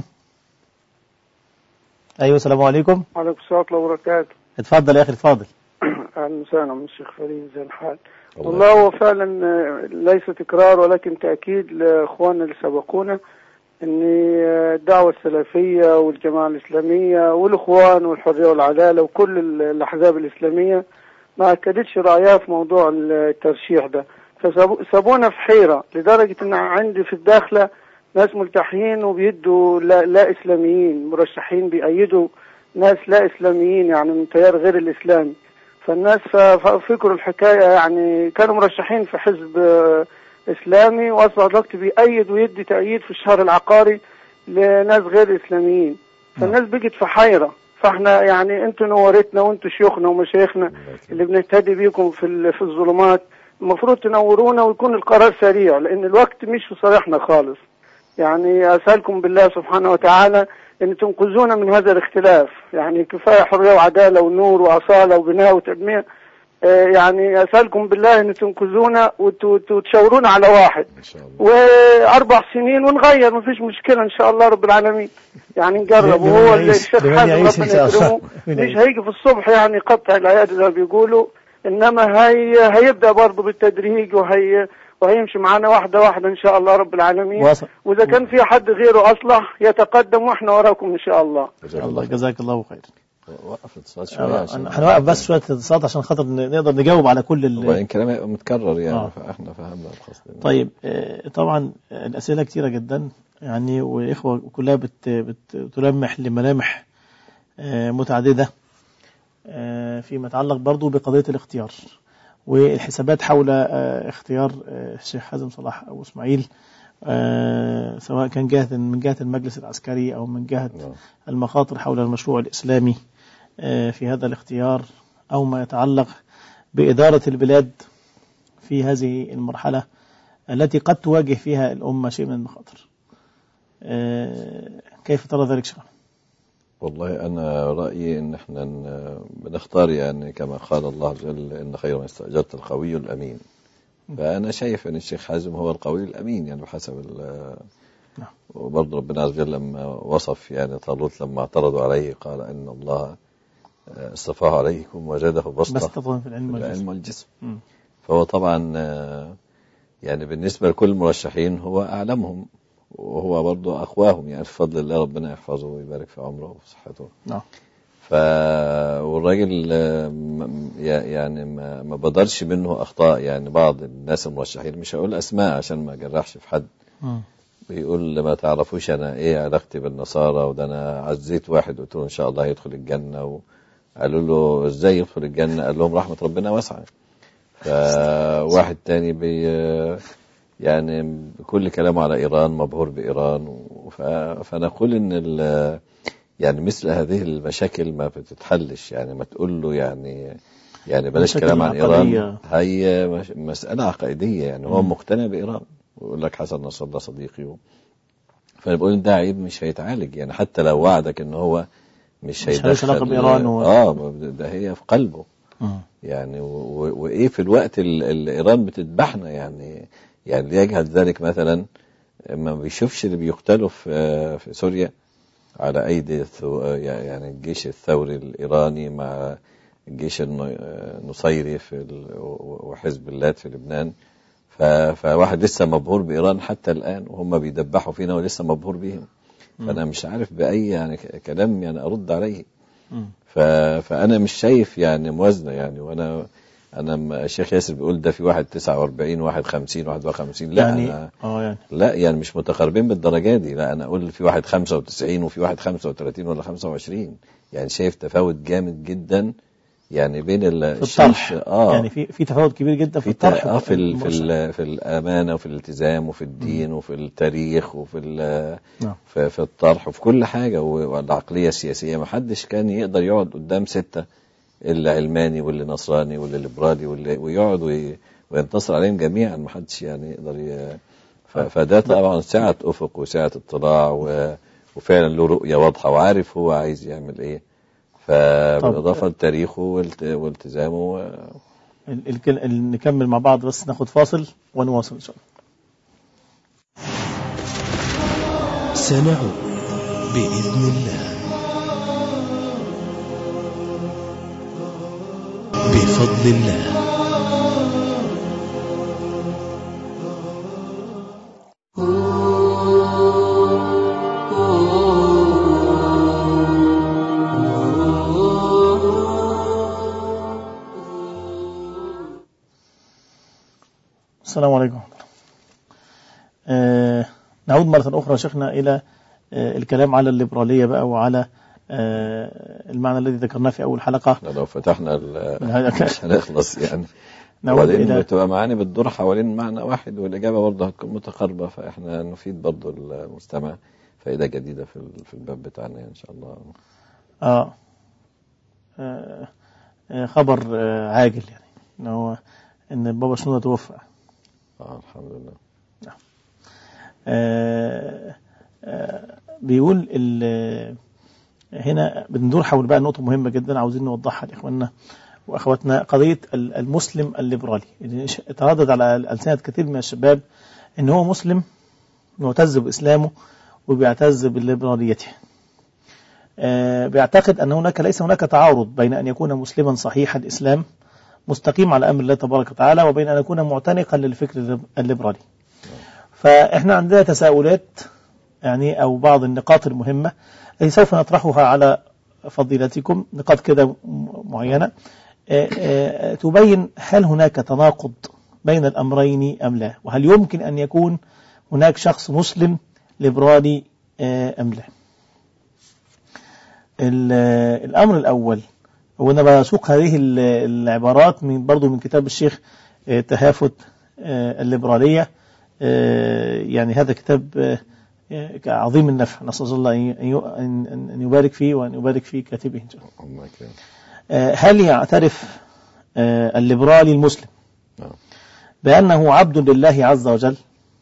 ايوه السلام عليكم. وعليكم السلام ورحمة الله وبركاته. اتفضل يا اخي اتفضل. اهلا وسهلا من الشيخ فريد زي الحال. والله هو فعلا ليس تكرار ولكن تأكيد لاخواننا اللي سبقونا ان الدعوة السلفية والجماعة الاسلامية والاخوان والحرية والعدالة وكل الاحزاب الاسلامية ما اكدتش رأيها في موضوع الترشيح ده، فسابونا في حيرة لدرجة ان عندي في الداخلة ناس ملتحيين وبيدوا لا, لا اسلاميين مرشحين بيأيدوا ناس لا اسلاميين يعني من تيار غير الاسلامي. فالناس فكروا الحكاية يعني كانوا مرشحين في حزب اسلامي واصبح دلوقتي بيأيد ويدي تأييد في الشهر العقاري لناس غير اسلاميين، فالناس بقت في حيرة. فاحنا يعني انتوا نورتنا وانتوا شيوخنا ومشايخنا اللي بنهتدي بيكم في في الظلمات، المفروض تنورونا ويكون القرار سريع لان الوقت مش في صالحنا خالص. يعني اسألكم بالله سبحانه وتعالى ان تنقذونا من هذا الاختلاف، يعني كفاية حرية وعدالة ونور وأصالة وبناء وتنمية، يعني أسألكم بالله أن تنقذونا وتشاورونا على واحد إن شاء الله. وأربع سنين ونغير ما فيش مشكلة إن شاء الله رب العالمين. يعني نجرب. وهو الشيخ حازم ربنا يكرمه مش هيجي في الصبح يعني قطع العيادة زي ما بيقولوا، إنما هي هيبدأ برضه بالتدريج وهي وهيمشي معانا واحدة واحدة إن شاء الله رب العالمين. واصل. وإذا كان في حد غيره أصلح يتقدم وإحنا وراكم إن شاء الله. الله جزاك الله خير. وقف الاتصال شوية عشان هنوقف بس شوية اتصالات عشان خاطر نقدر نجاوب على كل ال وإن كلام يبقى متكرر يعني آه. فاحنا فهمنا القصد. طيب آه طبعا الأسئلة كتيرة جدا يعني، وإخوة كلها بت بتلمح لملامح آه متعددة آه فيما يتعلق برضو بقضية الاختيار والحسابات حول آه اختيار آه الشيخ حازم صلاح أبو إسماعيل، آه سواء كان جهة من جهة المجلس العسكري أو من جهة المخاطر حول المشروع الإسلامي آه في هذا الاختيار، أو ما يتعلق بإدارة البلاد في هذه المرحلة التي قد تواجه فيها الأمة شيء من المخاطر. آه كيف ترى ذلك شرعا؟ والله أنا رأيي إن إحنا بنختار يعني كما قال الله عز وجل إن خير ما استأجرت القوي الأمين. فأنا شايف أن الشيخ حازم هو القوي الأمين يعني بحسب نعم. وبرضه ربنا عز وجل لما وصف يعني طالوت لما اعترضوا عليه قال إن الله اصطفاه عليكم وزاده بسطة في العلم, العلم والجسم. فهو طبعا يعني بالنسبة لكل المرشحين هو أعلمهم وهو برضه أقواهم يعني بفضل الله، ربنا يحفظه ويبارك في عمره وفي صحته. نعم. ف والراجل يعني ما ما بدرش منه اخطاء يعني. بعض الناس المرشحين مش هقول اسماء عشان ما اجرحش في حد م. بيقول ما تعرفوش انا ايه علاقتي بالنصارى، وده انا عزيت واحد قلت له ان شاء الله يدخل الجنه، وقالوا له ازاي يدخل الجنه؟ قال لهم رحمه ربنا واسعه. فواحد تاني بي يعني كل كلامه على ايران مبهور بايران. فنقول ان يعني مثل هذه المشاكل ما بتتحلش يعني. ما تقول له يعني يعني بلاش كلام عن إيران، هي مسألة عقائدية يعني. هو مقتنع بإيران ويقول لك حسن نصر الله صديقي، فأنا بقول ده عيب مش هيتعالج يعني. حتى لو وعدك إن هو مش هيدخل بإيران و... آه ده هي في قلبه م. يعني. وإيه في الوقت اللي إيران بتذبحنا يعني. يعني ليجهد ذلك مثلا ما بيشوفش اللي بيقتلوا في في سوريا على أيدي يعني الجيش الثوري الإيراني مع الجيش النصيري في وحزب الله في لبنان. فواحد لسه مبهور بإيران حتى الآن وهم بيدبحوا فينا ولسه مبهور بهم. فأنا مش عارف بأي يعني كلام يعني أرد عليه. فأنا مش شايف يعني موازنة يعني. وأنا أنا الشيخ ياسر بيقول ده في واحد تسعة وأربعين واحد خمسين واحد وخمسين. لا يعني أنا اه يعني لا يعني مش متقاربين بالدرجة دي. لا أنا أقول في واحد خمسة وتسعين وفي واحد خمسة وثلاثين ولا خمسة وعشرين. يعني شايف تفاوت جامد جدا يعني بين الطرح. آه يعني في في تفاوت كبير جدا في الطرح آه في ال في ال في الأمانة وفي الالتزام وفي الدين م. وفي التاريخ وفي نعم. في, في الطرح وفي كل حاجة والعقلية السياسية. ما حدش كان يقدر يقعد قدام ستة اللي علماني واللي نصراني واللي ليبرالي واللي ويقعد وينتصر عليهم جميعا. ما حدش يعني يقدر ي... فده طبعا سعة أفق وسعة اطلاع وفعلا له رؤية واضحة وعارف هو عايز يعمل ايه. فبالإضافة لتاريخه والتزامه و... نكمل مع بعض بس ناخد فاصل ونواصل إن شاء الله. سنعود بإذن الله بفضل الله. السلام عليكم. آه نعود مرة أخرى شيخنا إلى آه الكلام على الليبرالية بقى وعلى آه المعنى الذي ذكرناه في أول حلقة. لو فتحنا مش هنخلص يعني. وبعدين بتبقى معاني بتدور حوالين معنى واحد والإجابة برضه هتكون متقاربة. فإحنا نفيد برضه المستمع فائدة جديدة في في الباب بتاعنا إن شاء الله. آه, آه خبر آه عاجل يعني إن هو إن بابا شنودة توفى. آه الحمد لله. نعم. آه آه بيقول هنا بندور حول بقى نقطة مهمة جدا عاوزين نوضحها لإخواننا وأخواتنا قضية المسلم الليبرالي اللي تردد على ألسنة كثير من الشباب إن هو مسلم معتز بإسلامه وبيعتز بالليبراليته. آه بيعتقد أن هناك ليس هناك تعارض بين أن يكون مسلما صحيح الإسلام مستقيم على أمر الله تبارك وتعالى وبين أن يكون معتنقا للفكر الليبرالي. فإحنا عندنا تساؤلات يعني أو بعض النقاط المهمة التي سوف نطرحها على فضيلتكم، نقاط كده معينة آه آه تبين هل هناك تناقض بين الأمرين أم لا، وهل يمكن أن يكون هناك شخص مسلم ليبرالي آه أم لا. الأمر الأول، وأنا بسوق هذه العبارات من برضو من كتاب الشيخ تهافت الليبرالية، يعني هذا كتاب عظيم النفع، نسأل الله أن يبارك فيه وأن يبارك في كاتبه. هل يعترف الليبرالي المسلم بأنه عبد لله عز وجل؟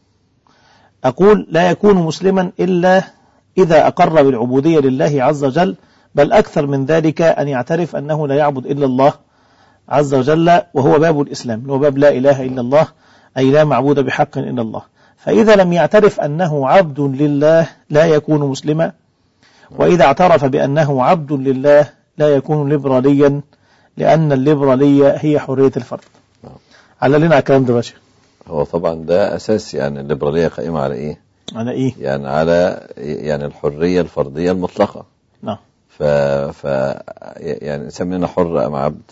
أقول لا يكون مسلما إلا إذا أقر بالعبودية لله عز وجل، بل أكثر من ذلك أن يعترف أنه لا يعبد إلا الله عز وجل، وهو باب الإسلام، هو باب لا إله إلا الله، أي لا معبود بحق إلا الله. فإذا لم يعترف أنه عبد لله لا يكون مسلما، وإذا اعترف بأنه عبد لله لا يكون ليبراليا، لأن الليبرالية هي حرية الفرد. على لنا الكلام ده باشا. هو طبعا ده أساس، يعني الليبرالية قائمة على إيه؟ على إيه؟ يعني على يعني الحرية الفردية المطلقة. نعم. ف... ف يعني سمينا حر أم عبد،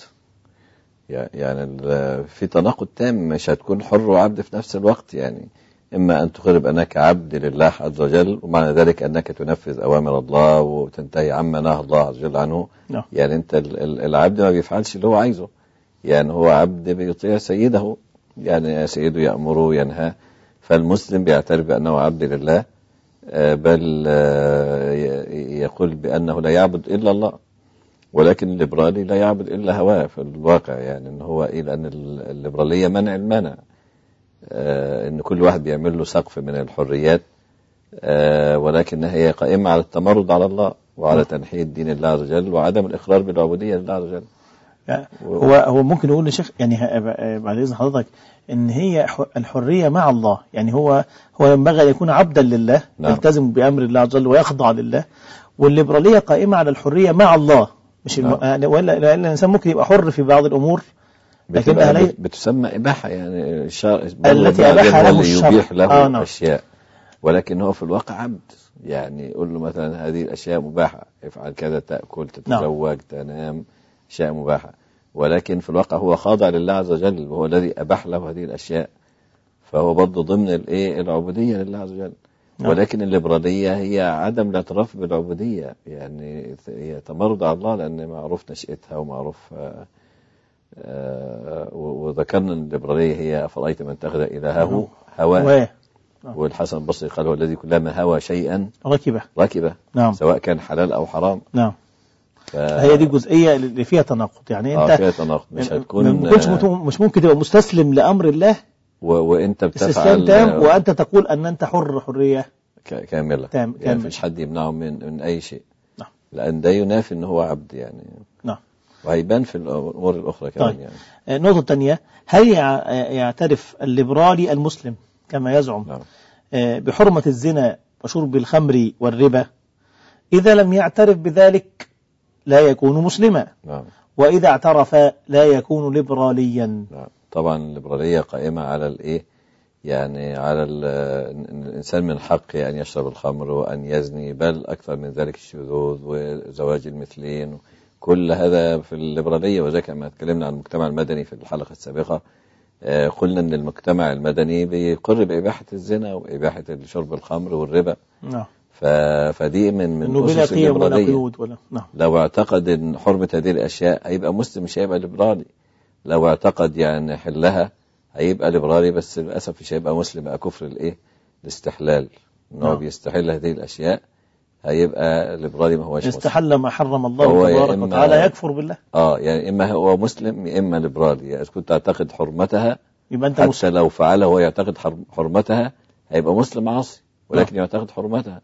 يعني في تناقض تام، مش هتكون حر وعبد في نفس الوقت. يعني إما أن تقر بأنك عبد لله عز وجل، ومعنى ذلك أنك تنفذ أوامر الله وتنتهي عما نهى الله عز وجل عنه. نعم. يعني أنت العبد ما بيفعلش اللي هو عايزه، يعني هو عبد بيطيع سيده، يعني سيده يأمره ينهى. فالمسلم بيعترف بأنه عبد لله، بل يقول بأنه لا يعبد إلا الله. ولكن الليبرالي لا يعبد إلا هواه في الواقع، يعني إن هو إيه، لأن الليبرالية منع المنع، إن كل واحد بيعمل له سقف من الحريات، ولكن هي قائمة على التمرد على الله وعلى تنحيد دين الله عز وجل وعدم الإقرار بالعبودية لله عز وجل. هو هو ممكن نقول لشيخ يعني بعد إذن حضرتك إن هي الحرية مع الله، يعني هو هو ينبغي أن يكون عبدا لله، نعم. يلتزم بأمر الله عز وجل ويخضع لله، والليبرالية قائمة على الحرية مع الله، مش نعم. الم... ولا الإنسان ممكن يبقى حر في بعض الأمور لكنها لي... بتسمى إباحة، يعني الشرع التي أباح له الشرع يبيح له آه نعم. أشياء، ولكن هو في الواقع عبد. يعني يقول له مثلا هذه الأشياء مباحة، افعل كذا، تأكل، تتزوج، نعم. تنام، أشياء مباحة، ولكن في الواقع هو خاضع لله عز وجل، وهو الذي أباح له هذه الأشياء، فهو برضه ضمن الايه العبودية لله عز وجل. نعم. ولكن الليبرالية هي عدم الاعتراف بالعبودية، يعني هي تمرد على الله، لأن معروف نشأتها ومعروف آآ آآ وذكرنا أن الليبرالية هي أفرأيت من اتخذ إلهه هواه، والحسن البصري قال هو الذي كلما هوى شيئا ركبه ركبه نعم. سواء كان حلال أو حرام. نعم. ف... هي دي الجزئية اللي فيها تناقض، يعني آه انت فيها تناقض، مش هتكون مش ممكن تبقى مستسلم لأمر الله و... وانت بتفعل تام، وانت تقول ان انت حر حرية ك... كاملة تام يعني مفيش حد يمنعه من من اي شيء. نعم. لان ده ينافي ان هو عبد يعني. نعم. وهيبان في الامور الاخرى كمان. طيب. يعني النقطة الثانية، هل يعترف الليبرالي المسلم كما يزعم نعم. بحرمة الزنا وشرب الخمر والربا؟ إذا لم يعترف بذلك لا يكون مسلما. نعم. وإذا اعترف لا يكون ليبراليا. نعم. طبعا الليبرالية قائمة على الإيه، يعني على الإنسان من حقه أن يشرب الخمر وأن يزني، بل أكثر من ذلك الشذوذ وزواج المثلين، كل هذا في الليبرالية. وذلك لما تكلمنا عن المجتمع المدني في الحلقة السابقة قلنا أن المجتمع المدني بيقر بإباحة الزنا وإباحة شرب الخمر والربا. نعم. فدي من من أسس الليبرالية. ولا نعم. لو اعتقد أن حرمة هذه الأشياء هيبقى مسلم، مش هيبقى ليبرالي. لو اعتقد يعني حلها هيبقى ليبرالي، بس للأسف مش هيبقى مسلم، بقى كفر الإيه الاستحلال، إنه نعم. بيستحل هذه الأشياء، هيبقى ليبرالي ما هوش استحل ما حرم الله تبارك وتعالى، يكفر بالله. اه يعني إما هو مسلم إما ليبرالي. يعني كنت تعتقد حرمتها يبقى أنت حتى مسلم. لو فعله هو يعتقد حرمتها هيبقى مسلم عاصي، ولكن نعم. يعتقد حرمتها،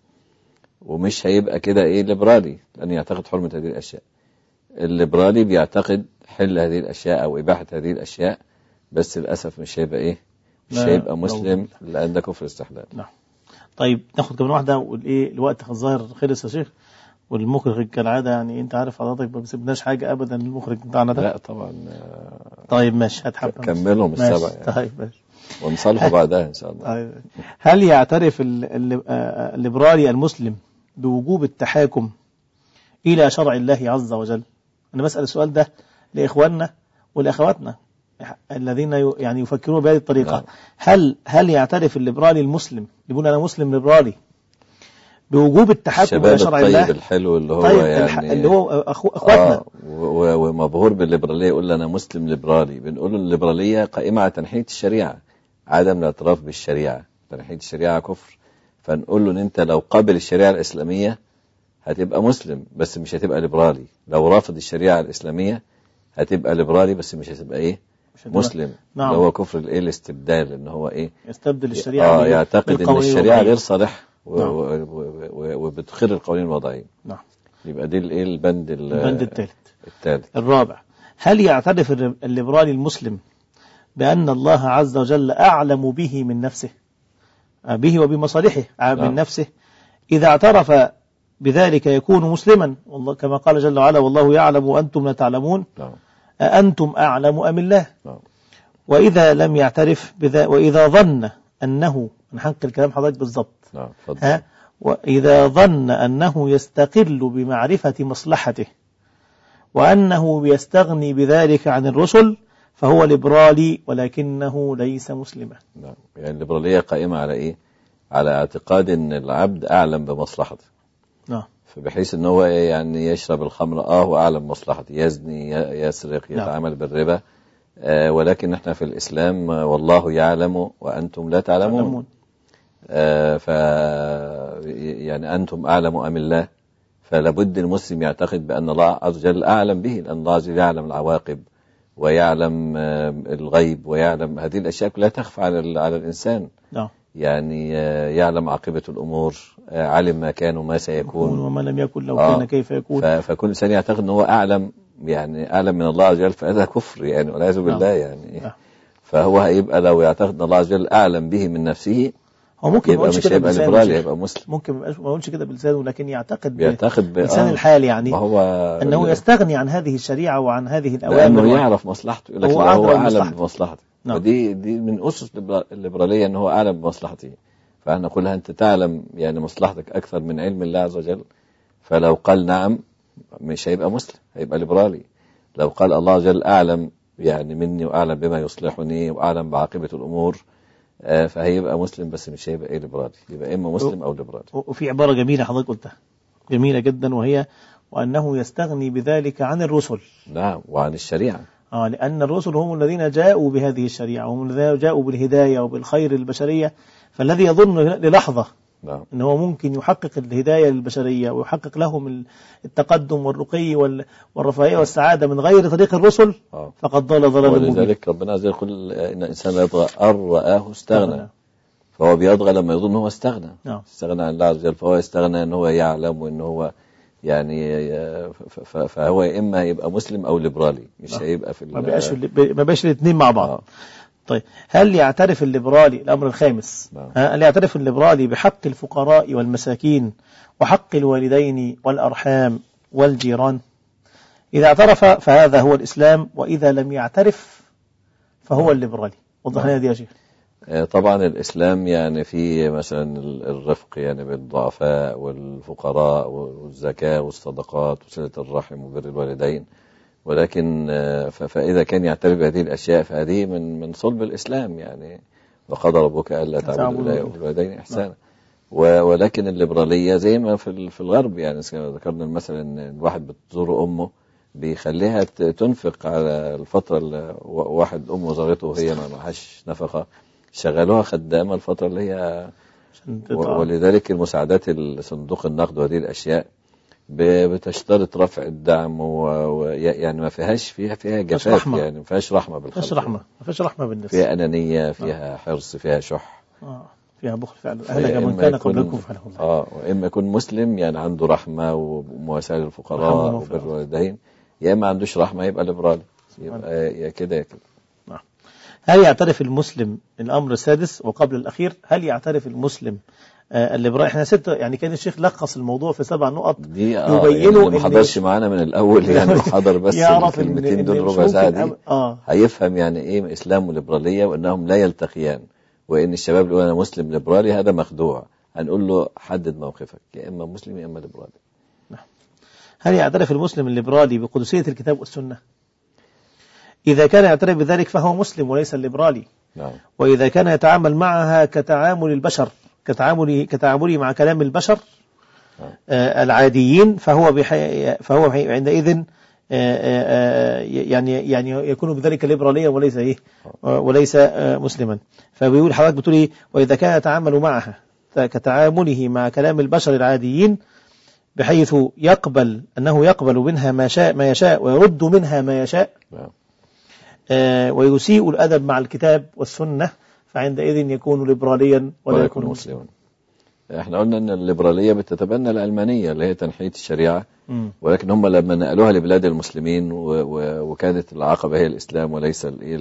ومش هيبقى كده ايه ليبرالي، لأن يعتقد حرمة هذه الأشياء. الليبرالي بيعتقد حل هذه الأشياء أو إباحة هذه الأشياء، بس للأسف مش هيبقى إيه مش هيبقى مسلم لأن ده كفر استحلال. نعم. طيب ناخد كمان واحدة والإيه الوقت الظاهر خلص يا شيخ، والمخرج كالعادة يعني أنت عارف حضرتك ما بيسيبناش حاجة أبدا المخرج بتاعنا ده. لا طبعا. طيب ماشي هتحب كملهم السبع يعني. طيب ماشي ونصلحوا بعدها إن شاء الله. طيب. هل يعترف الليبرالي المسلم بوجوب التحاكم إلى شرع الله عز وجل؟ أنا بسأل السؤال ده لإخواننا ولأخواتنا الذين يعني يفكرون بهذه الطريقة. نعم. هل هل يعترف الليبرالي المسلم يقول أنا مسلم ليبرالي بوجوب التحكم إلى شرع الله؟ الطيب الحلو اللي هو طيب يعني اللي هو أخو أخواتنا آه ومبهور بالليبرالية يقول أنا مسلم ليبرالي. بنقول الليبرالية قائمة على تنحية الشريعة، عدم الاعتراف بالشريعة. تنحية الشريعة كفر، فنقول له إن أنت لو قابل الشريعة الإسلامية هتبقى مسلم بس مش هتبقى ليبرالي، لو رافض الشريعة الإسلامية هتبقى ليبرالي بس مش هتبقى إيه مسلم. نعم. اللي هو كفر الإيه الاستبدال، إن هو إيه يستبدل الشريعة آه يعتقد إن الشريعة غير صالحة وبتخير القوانين الوضعية. نعم. يبقى دي الإيه البند البند الثالث. الثالث. الرابع، هل يعترف الليبرالي المسلم بأن الله عز وجل أعلم به من نفسه، به وبمصالحه من نعم. نفسه؟ إذا اعترف بذلك يكون مسلما، والله كما قال جل وعلا والله يعلم وأنتم لا تعلمون. نعم. أأنتم أعلم أم الله؟ نعم. وإذا لم يعترف بذا وإذا ظن أنه نحقق الكلام حضرتك بالضبط. نعم. ها وإذا ظن أنه يستقل بمعرفة مصلحته وأنه يستغني بذلك عن الرسل فهو ليبرالي ولكنه ليس مسلما. نعم. يعني الليبرالية قائمة على إيه؟ على اعتقاد أن العبد أعلم بمصلحته. نعم. فبحيث أنه هو يعني يشرب الخمر آه وأعلم مصلحته، يزني يسرق يتعامل نعم. بالربا آه ولكن احنا في الإسلام والله يعلم وأنتم لا تعلمون. تعلمون. آه ف يعني أنتم أعلم أم الله، فلابد المسلم يعتقد بأن الله عز وجل أعلم به، لأن الله عز وجل يعلم العواقب ويعلم آه الغيب ويعلم هذه الأشياء كلها تخفى على على الإنسان. نعم. يعني يعلم عاقبة الأمور، علم ما كان وما سيكون وما لم يكن لو كان آه كيف يكون. فكل إنسان يعتقد أنه هو أعلم، يعني أعلم من الله عز وجل، فهذا كفر يعني والعياذ بالله. يعني آه. فهو هيبقى لو يعتقد أن الله عز وجل أعلم به من نفسه هو ممكن يبقى مش هيبقى ليبرالي، يبقى مسلم. ممكن ما يقولش كده بلسانه لكن يعتقد بيعتقد بلسان آه الحال يعني هو أنه يستغني عن هذه الشريعة وعن هذه الأوامر لأنه يعرف مصلحته، لكن هو, هو أعلم بمصلحته. نعم. ودي دي من أسس الليبرالية أنه هو أعلم بمصلحته. فأنا نقولها أنت تعلم يعني مصلحتك أكثر من علم الله عز وجل، فلو قال نعم مش هيبقى مسلم، هيبقى ليبرالي. لو قال الله عز وجل أعلم يعني مني وأعلم بما يصلحني وأعلم بعاقبة الأمور آه فهيبقى مسلم بس مش هيبقى إيه ليبرالي، يبقى إما مسلم أو ليبرالي. وفي عبارة جميلة حضرتك قلتها جميلة جدا، وهي وأنه يستغني بذلك عن الرسل. نعم. وعن الشريعة. آه لأن الرسل هم الذين جاءوا بهذه الشريعة، هم الذين جاءوا بالهداية وبالخير للبشرية، فالذي يظن للحظة نعم. أنه ممكن يحقق الهداية للبشرية ويحقق لهم التقدم والرقي والرفاهية والسعادة من غير طريق الرسل آه. فقد ضل ضلالا مبينا. ولذلك ربنا عز وجل يقول إن الإنسان لا يطغى أن رآه استغنى، فهو بيطغى لما يظن هو استغنى. نعم. استغنى عن الله عز وجل، فهو يستغنى أنه هو يعلم وأنه هو يعني فهو إما يبقى مسلم أو ليبرالي، مش نعم. هيبقى في ما بقاش ما بقاش الاثنين مع بعض. آه. طيب هل يعترف الليبرالي الأمر الخامس نعم. هل يعترف الليبرالي بحق الفقراء والمساكين وحق الوالدين والأرحام والجيران؟ إذا اعترف فهذا هو الإسلام، وإذا لم يعترف فهو نعم. الليبرالي. وضح لنا دي يا شيخ. طبعا الإسلام يعني في مثلا الرفق يعني بالضعفاء والفقراء والزكاة والصدقات وصلة الرحم وبر الوالدين، ولكن فإذا كان يعترف بهذه الأشياء فهذه من من صلب الإسلام. يعني وقضى ربك ألا تعبدوا إلا إياه وبالوالدين إحسانا. ولكن الليبرالية زي ما في في الغرب، يعني ذكرنا مثلا إن الواحد بتزور أمه بيخليها تنفق على الفترة واحد أمه زارته وهي ما معهاش نفقة، شغلوها خدامة الفترة اللي هي، ولذلك المساعدات صندوق النقد وهذه الأشياء بتشترط رفع الدعم ويعني ما فيهاش فيها فيها جفاف، يعني ما فيهاش رحمة بالخلق، فيهاش رحمة ما فيهاش رحمة بالنفس، فيها أنانية، فيها آه. حرص، فيها شح، آه. فيها بخل فعلا. أهلك من كان قبلكم فعلا. اه وإما يكون مسلم يعني عنده رحمة ومواساة للفقراء وبر الوالدين، يا إما عندوش رحمة يبقى ليبرالي. يبقى يا كده يا كده. نعم. هل يعترف المسلم الأمر السادس وقبل الأخير، هل يعترف المسلم آه الليبرالي؟ احنا ستة يعني كان الشيخ لخص الموضوع في سبع نقط دي آه يبينوا يعني ما حضرش معانا من الأول يعني حضر بس الكلمتين دول ربع ساعة دي آه. هيفهم يعني إيه إسلام وليبرالية وإنهم لا يلتقيان، وإن الشباب اللي أنا مسلم ليبرالي هذا مخدوع. هنقول له حدد موقفك، يا إما مسلم يا إما ليبرالي. نعم. هل يعترف المسلم الليبرالي بقدسية الكتاب والسنة؟ إذا كان يعترف بذلك فهو مسلم وليس الليبرالي. نعم. وإذا كان يتعامل معها كتعامل البشر كتعامله كتعامله مع كلام البشر نعم. آه العاديين فهو بحي فهو عندئذ آه آه يعني يعني يكون بذلك ليبراليا وليس إيه وليس آه مسلما. فبيقول حضرتك بتقول إيه؟ وإذا كان يتعامل معها كتعامله مع كلام البشر العاديين بحيث يقبل أنه يقبل منها ما شاء ما يشاء ويرد منها ما يشاء نعم. آه ويسيء الأدب مع الكتاب والسنة فعندئذ يكون ليبراليا ولا يكون مسلما. احنا قلنا ان الليبرالية بتتبنى العلمانية اللي هي تنحية الشريعة، م. ولكن هم لما نقلوها لبلاد المسلمين و و وكانت العقبة هي الإسلام وليس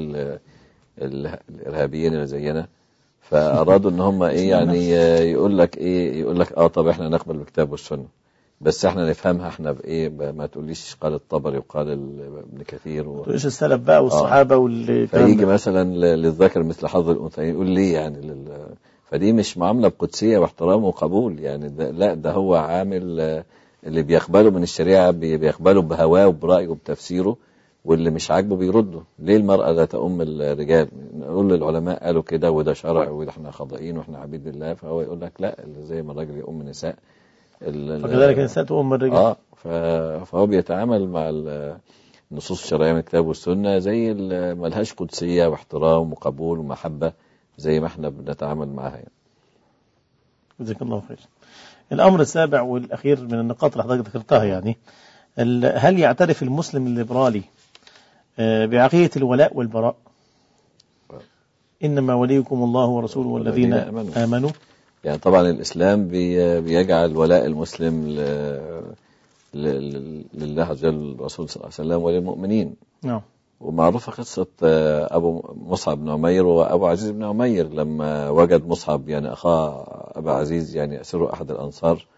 الإرهابيين اللي زينا، فأرادوا ان هم ايه يعني يقول لك ايه يقول لك اه طب احنا نقبل الكتاب والسنة بس احنا نفهمها احنا بايه، ما تقوليش قال الطبري وقال ابن كثير و... تقوليش السلف بقى والصحابة آه. واللي فيجي مثلا للذكر مثل حظ الأنثيين يقول ليه يعني لل... فدي مش معاملة بقدسية واحترام وقبول يعني ده لا ده هو عامل اللي بيقبله من الشريعة بيقبله بهواه وبرأيه وبتفسيره، واللي مش عاجبه بيرده. ليه المرأة لا تؤم الرجال؟ نقول للعلماء قالوا كده وده شرع وده احنا خاضعين واحنا عبيد لله، فهو يقول لك لا زي ما الراجل يؤم النساء فكذلك النساء تؤم الرجال. اه فهو بيتعامل مع النصوص الشرعية من الكتاب والسنة زي ملهاش قدسية واحترام وقبول ومحبة زي ما احنا بنتعامل معها يعني. جزاك الله خير. الأمر السابع والأخير من النقاط اللي حضرتك ذكرتها يعني هل يعترف المسلم الليبرالي بعقيدة الولاء والبراء؟ إنما وليكم الله ورسوله والذين آمنوا, آمنوا. يعني طبعا الإسلام بيجعل ولاء المسلم لله عز وجل الرسول صلى الله عليه وسلم وللمؤمنين. نعم. ومعروفة قصة أبو مصعب بن عمير وأبو عزيز بن عمير لما وجد مصعب يعني أخاه أبو عزيز يعني أسره أحد الأنصار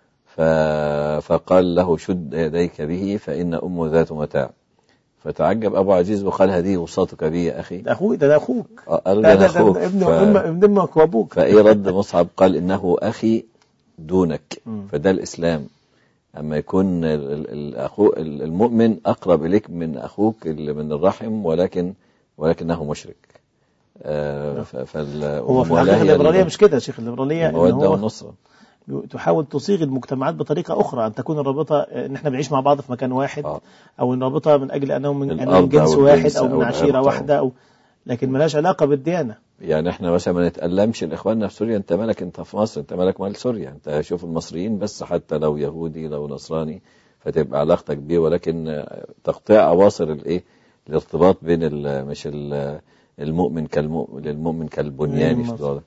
فقال له شد يديك به فإن أمه ذات متاع، فتعجب أبو عزيز وقال هذه وصاتك به يا أخي؟ ده أخوي ده أخوك قال ده أخوك ابن ابن أمك وأبوك. فإيه رد مصعب؟ قال إنه أخي دونك. فده الإسلام، أما يكون الأخو المؤمن أقرب إليك من أخوك من الرحم ولكن ولكنه مشرك. آه هو في الحقيقة الليبرالية مش كده يا شيخ. الليبرالية المودة والنصرة تحاول تصيغ المجتمعات بطريقة أخرى، أن تكون الرابطة إن إحنا بنعيش مع بعض في مكان واحد آه. أو الرابطة من أجل أنهم من, من جنس واحد أو من عشيرة واحدة أو لكن ملاش علاقة بالديانة. يعني إحنا مثلا ما نتألمش الإخواننا في سوريا، أنت مالك أنت في مصر، أنت مالك مال سوريا، أنت شوف المصريين بس حتى لو يهودي لو نصراني فتبقى علاقتك بيه، ولكن تقطيع أواصر الإيه الارتباط بين مش المؤمن كالمؤمن للمؤمن كالبنيان في ذلك.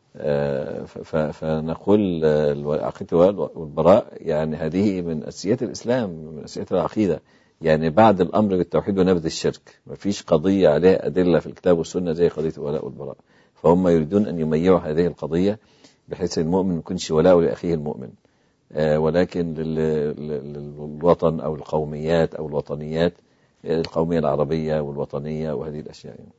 فنقول العقيدة والبراء يعني هذه من أساسيات الإسلام من أساسيات العقيدة، يعني بعد الأمر بالتوحيد ونبذ الشرك ما فيش قضية عليها أدلة في الكتاب والسنة زي قضية الولاء والبراء. فهم يريدون أن يميعوا هذه القضية بحيث المؤمن ما يكونش ولاء لأخيه المؤمن ولكن للوطن أو القوميات أو الوطنيات، القومية العربية والوطنية وهذه الأشياء يعني.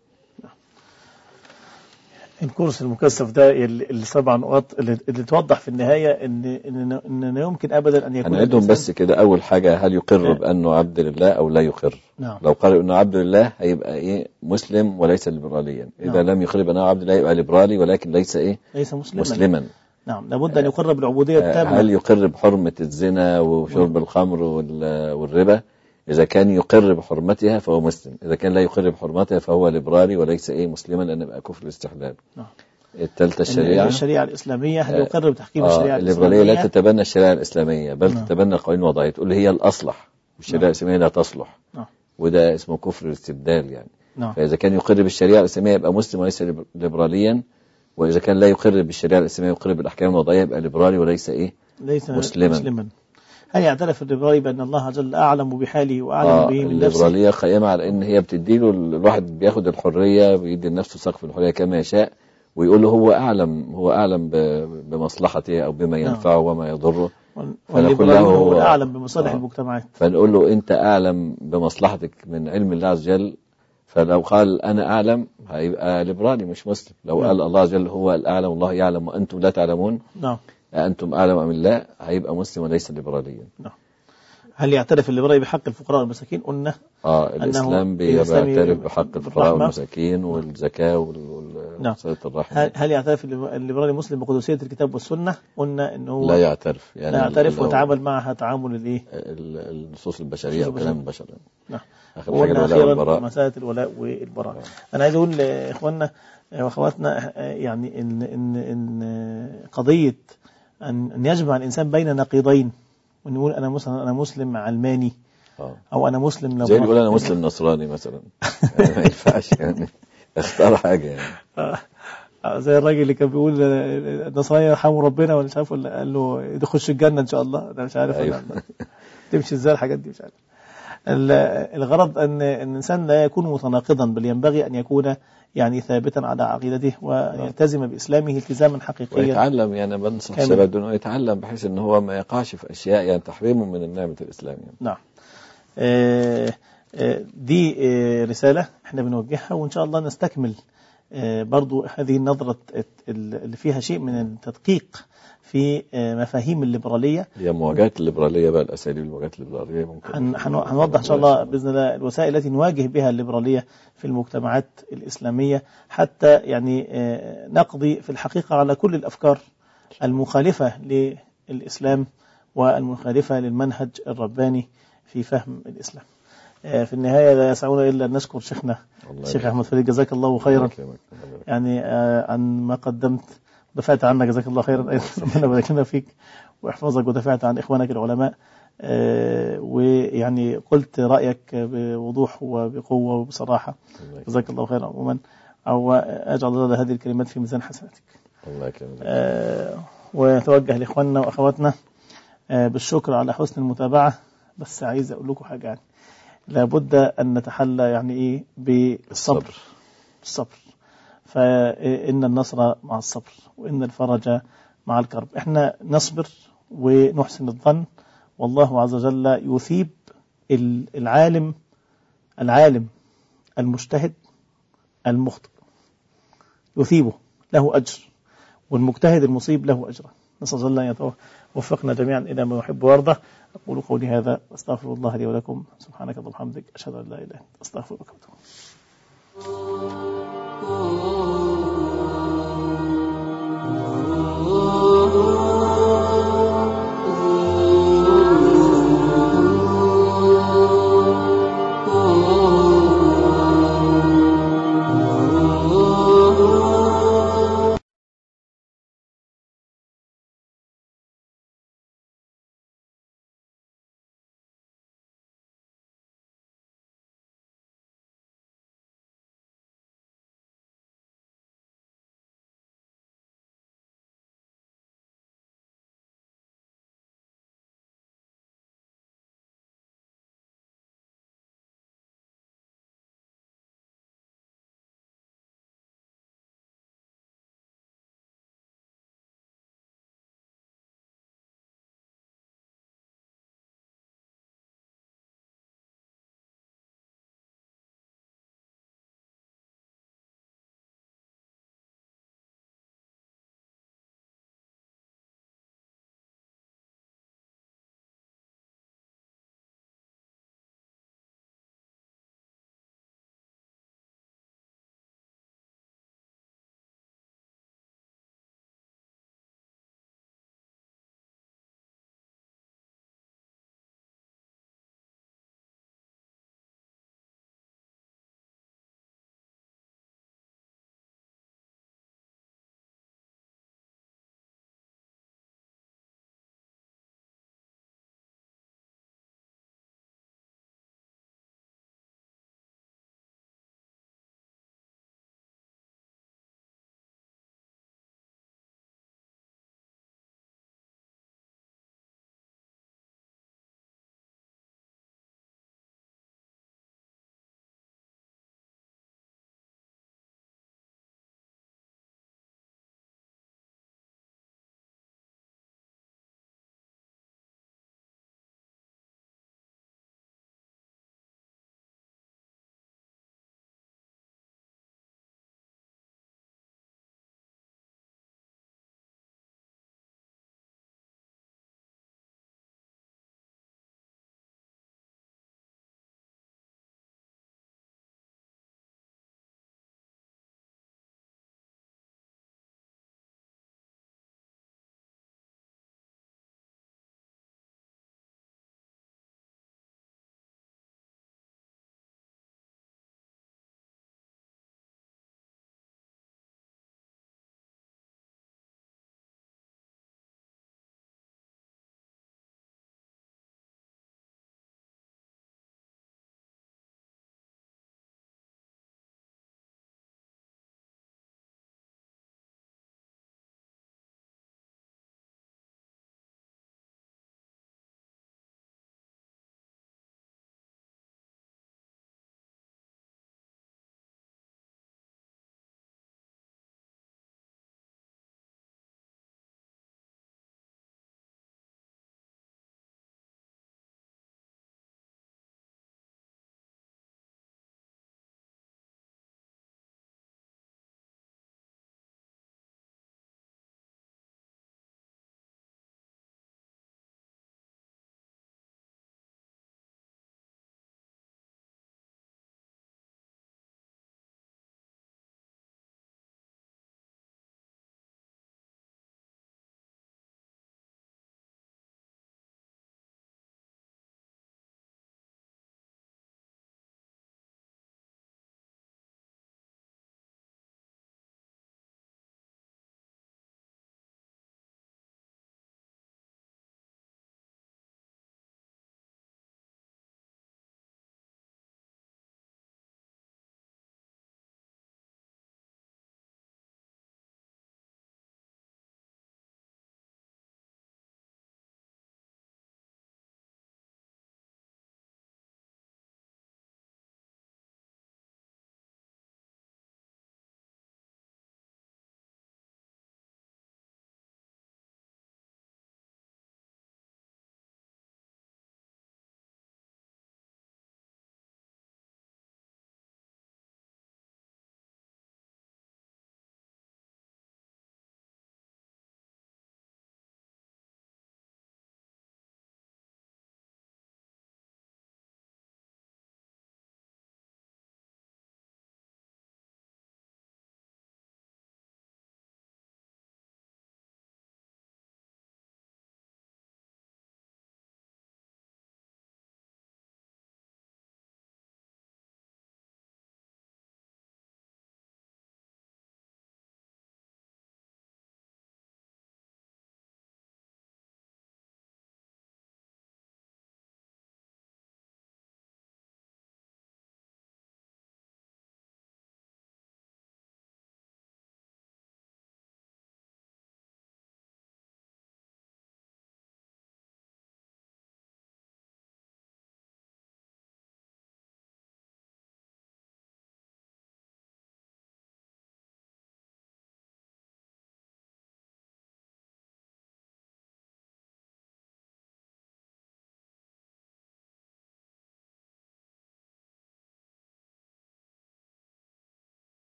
الكورس المكثف ده السبع نقاط اللي, اللي توضح في النهاية ان ان ان يمكن ابدا ان يكون هنعيدهم بس كده. اول حاجة هل يقر بانه عبد لله او لا يقر؟ نعم. لو قال انه عبد لله هيبقى ايه مسلم وليس ليبراليا. اذا نعم. لم يقر بانه عبد لله يبقى ليبرالي ولكن ليس ايه ليس مسلما, مسلما. نعم لابد ان يقر بالعبودية التامة. هل يقر بحرمة الزنا وشرب الخمر والربا؟ إذا كان يقر بحرمتها فهو مسلم، إذا كان لا يقر بحرمتها فهو ليبرالي وليس إيه مسلما لأن يبقى كفر الاستحلال. نعم. الثالثة الشريعة الشريعة الإسلامية هل يقر بتحكيم آه الشريعة الليبرالية لا تتبنى الشريعة الإسلامية بل نعم. تتبنى القوانين الوضعية، تقول هي الأصلح والشريعة نعم. الإسلامية لا تصلح نعم. وده اسمه كفر الاستبدال يعني. نعم. فإذا كان يقر بالشريعة الإسلامية يبقى مسلم وليس ليبراليا، وإذا كان لا يقر بالشريعة الإسلامية يقر بالأحكام الوضعية يبقى ليبرالي وليس إيه ليس مسلما. مسلما. هل يعترف الليبرالي بأن الله جل أعلم بحاله وأعلم آه به من نفسه؟ الليبرالية قائمة على إن هي بتديله، الواحد بياخد الحرية، بيدي لنفسه سقف الحرية كما يشاء، ويقول له هو أعلم هو أعلم بمصلحته أو بما ينفعه وما يضره. فنقول له هو الأعلم بمصالح آه المجتمعات، فنقول له أنت أعلم بمصلحتك من علم الله عز وجل. فلو قال أنا أعلم هيبقى ليبرالي مش مسلم. لو نعم. قال الله عز وجل هو الأعلم والله يعلم وأنتم لا تعلمون، نعم، أنتم أعلم أم الله، هيبقى مسلم وليس ليبراليا. نعم. هل يعترف الليبرالي بحق الفقراء والمساكين؟ قلنا آه الإسلام بيعترف بحق الفقراء والمساكين والزكاة وصلة الرحم. هل, هل يعترف الليبرالي مسلم بقدسية الكتاب والسنة؟ قلنا إنه لا يعترف، يعني لا يعترف وتعامل معها تعامل الإيه؟ النصوص البشرية وكلام البشر. نعم. آخر حاجة الولاء والبراء، مسألة الولاء والبراء. أنا عايز أقول لإخواننا وأخواتنا يعني إن إن إن قضية أن أن يجمع الإنسان بين نقيضين، ونقول أنا مسلم أنا مسلم علماني أو أنا مسلم لو زي يقول أنا مسلم نصراني مثلا، يعني ما ينفعش يعني اختار حاجة يعني. زي الراجل اللي كان بيقول النصراني يرحموا ربنا ولا مش عارف، ولا قال له يخش الجنة إن شاء الله، أنا مش عارف. أيوة. تمشي إزاي الحاجات دي مش عارف. الغرض أن الإنسان لا يكون متناقضا، بل ينبغي أن يكون يعني ثابتا على عقيدته ويلتزم بإسلامه التزاما حقيقيا ويتعلم. يعني بنصح الشباب أنه يتعلم بحيث أنه هو ما يقعش في أشياء يعني تحريمه من النعمة الإسلامية. يعني. نعم. دي رسالة احنا بنوجهها، وإن شاء الله نستكمل برضو هذه النظرة اللي فيها شيء من التدقيق في مفاهيم الليبرالية. هي مواجهة الليبرالية بقى، الأساليب المواجهة الليبرالية ممكن هنوضح إن شاء الله بإذن الله الوسائل التي نواجه بها الليبرالية في المجتمعات الإسلامية، حتى يعني نقضي في الحقيقة على كل الأفكار المخالفة للإسلام والمخالفة للمنهج الرباني في فهم الإسلام. في النهاية لا يسعون إلا أن نشكر شيخنا الشيخ أحمد فريد، جزاك الله خيرا يعني عن ما قدمت، دفعت عنك جزاك الله خيرا أيضا، ربنا يبارك لنا فيك ويحفظك، ودفعت عن إخوانك العلماء، ويعني قلت رأيك بوضوح وبقوة وبصراحة، جزاك الله خيرا عموما، أو أجعل الله هذه الكلمات في ميزان حسناتك. الله يكرمك. وتوجه لإخواننا وأخواتنا بالشكر على حسن المتابعة. بس عايز أقول لكم حاجة، يعني لابد أن نتحلى يعني إيه بالصبر، الصبر، فإن النصر مع الصبر وإن الفرج مع الكرب. إحنا نصبر ونحسن الظن، والله عز وجل يثيب العالم العالم المجتهد المخطئ، يثيبه له أجر، والمجتهد المصيب له أجر. نسأل الله أن يوفقنا جميعا إلى ما يحب ويرضى. أقول قولي هذا أستغفر الله لي ولكم، سبحانك اللهم وبحمدك، أشهد أن لا إله إلا أنت، أستغفرك وأتوب إليك.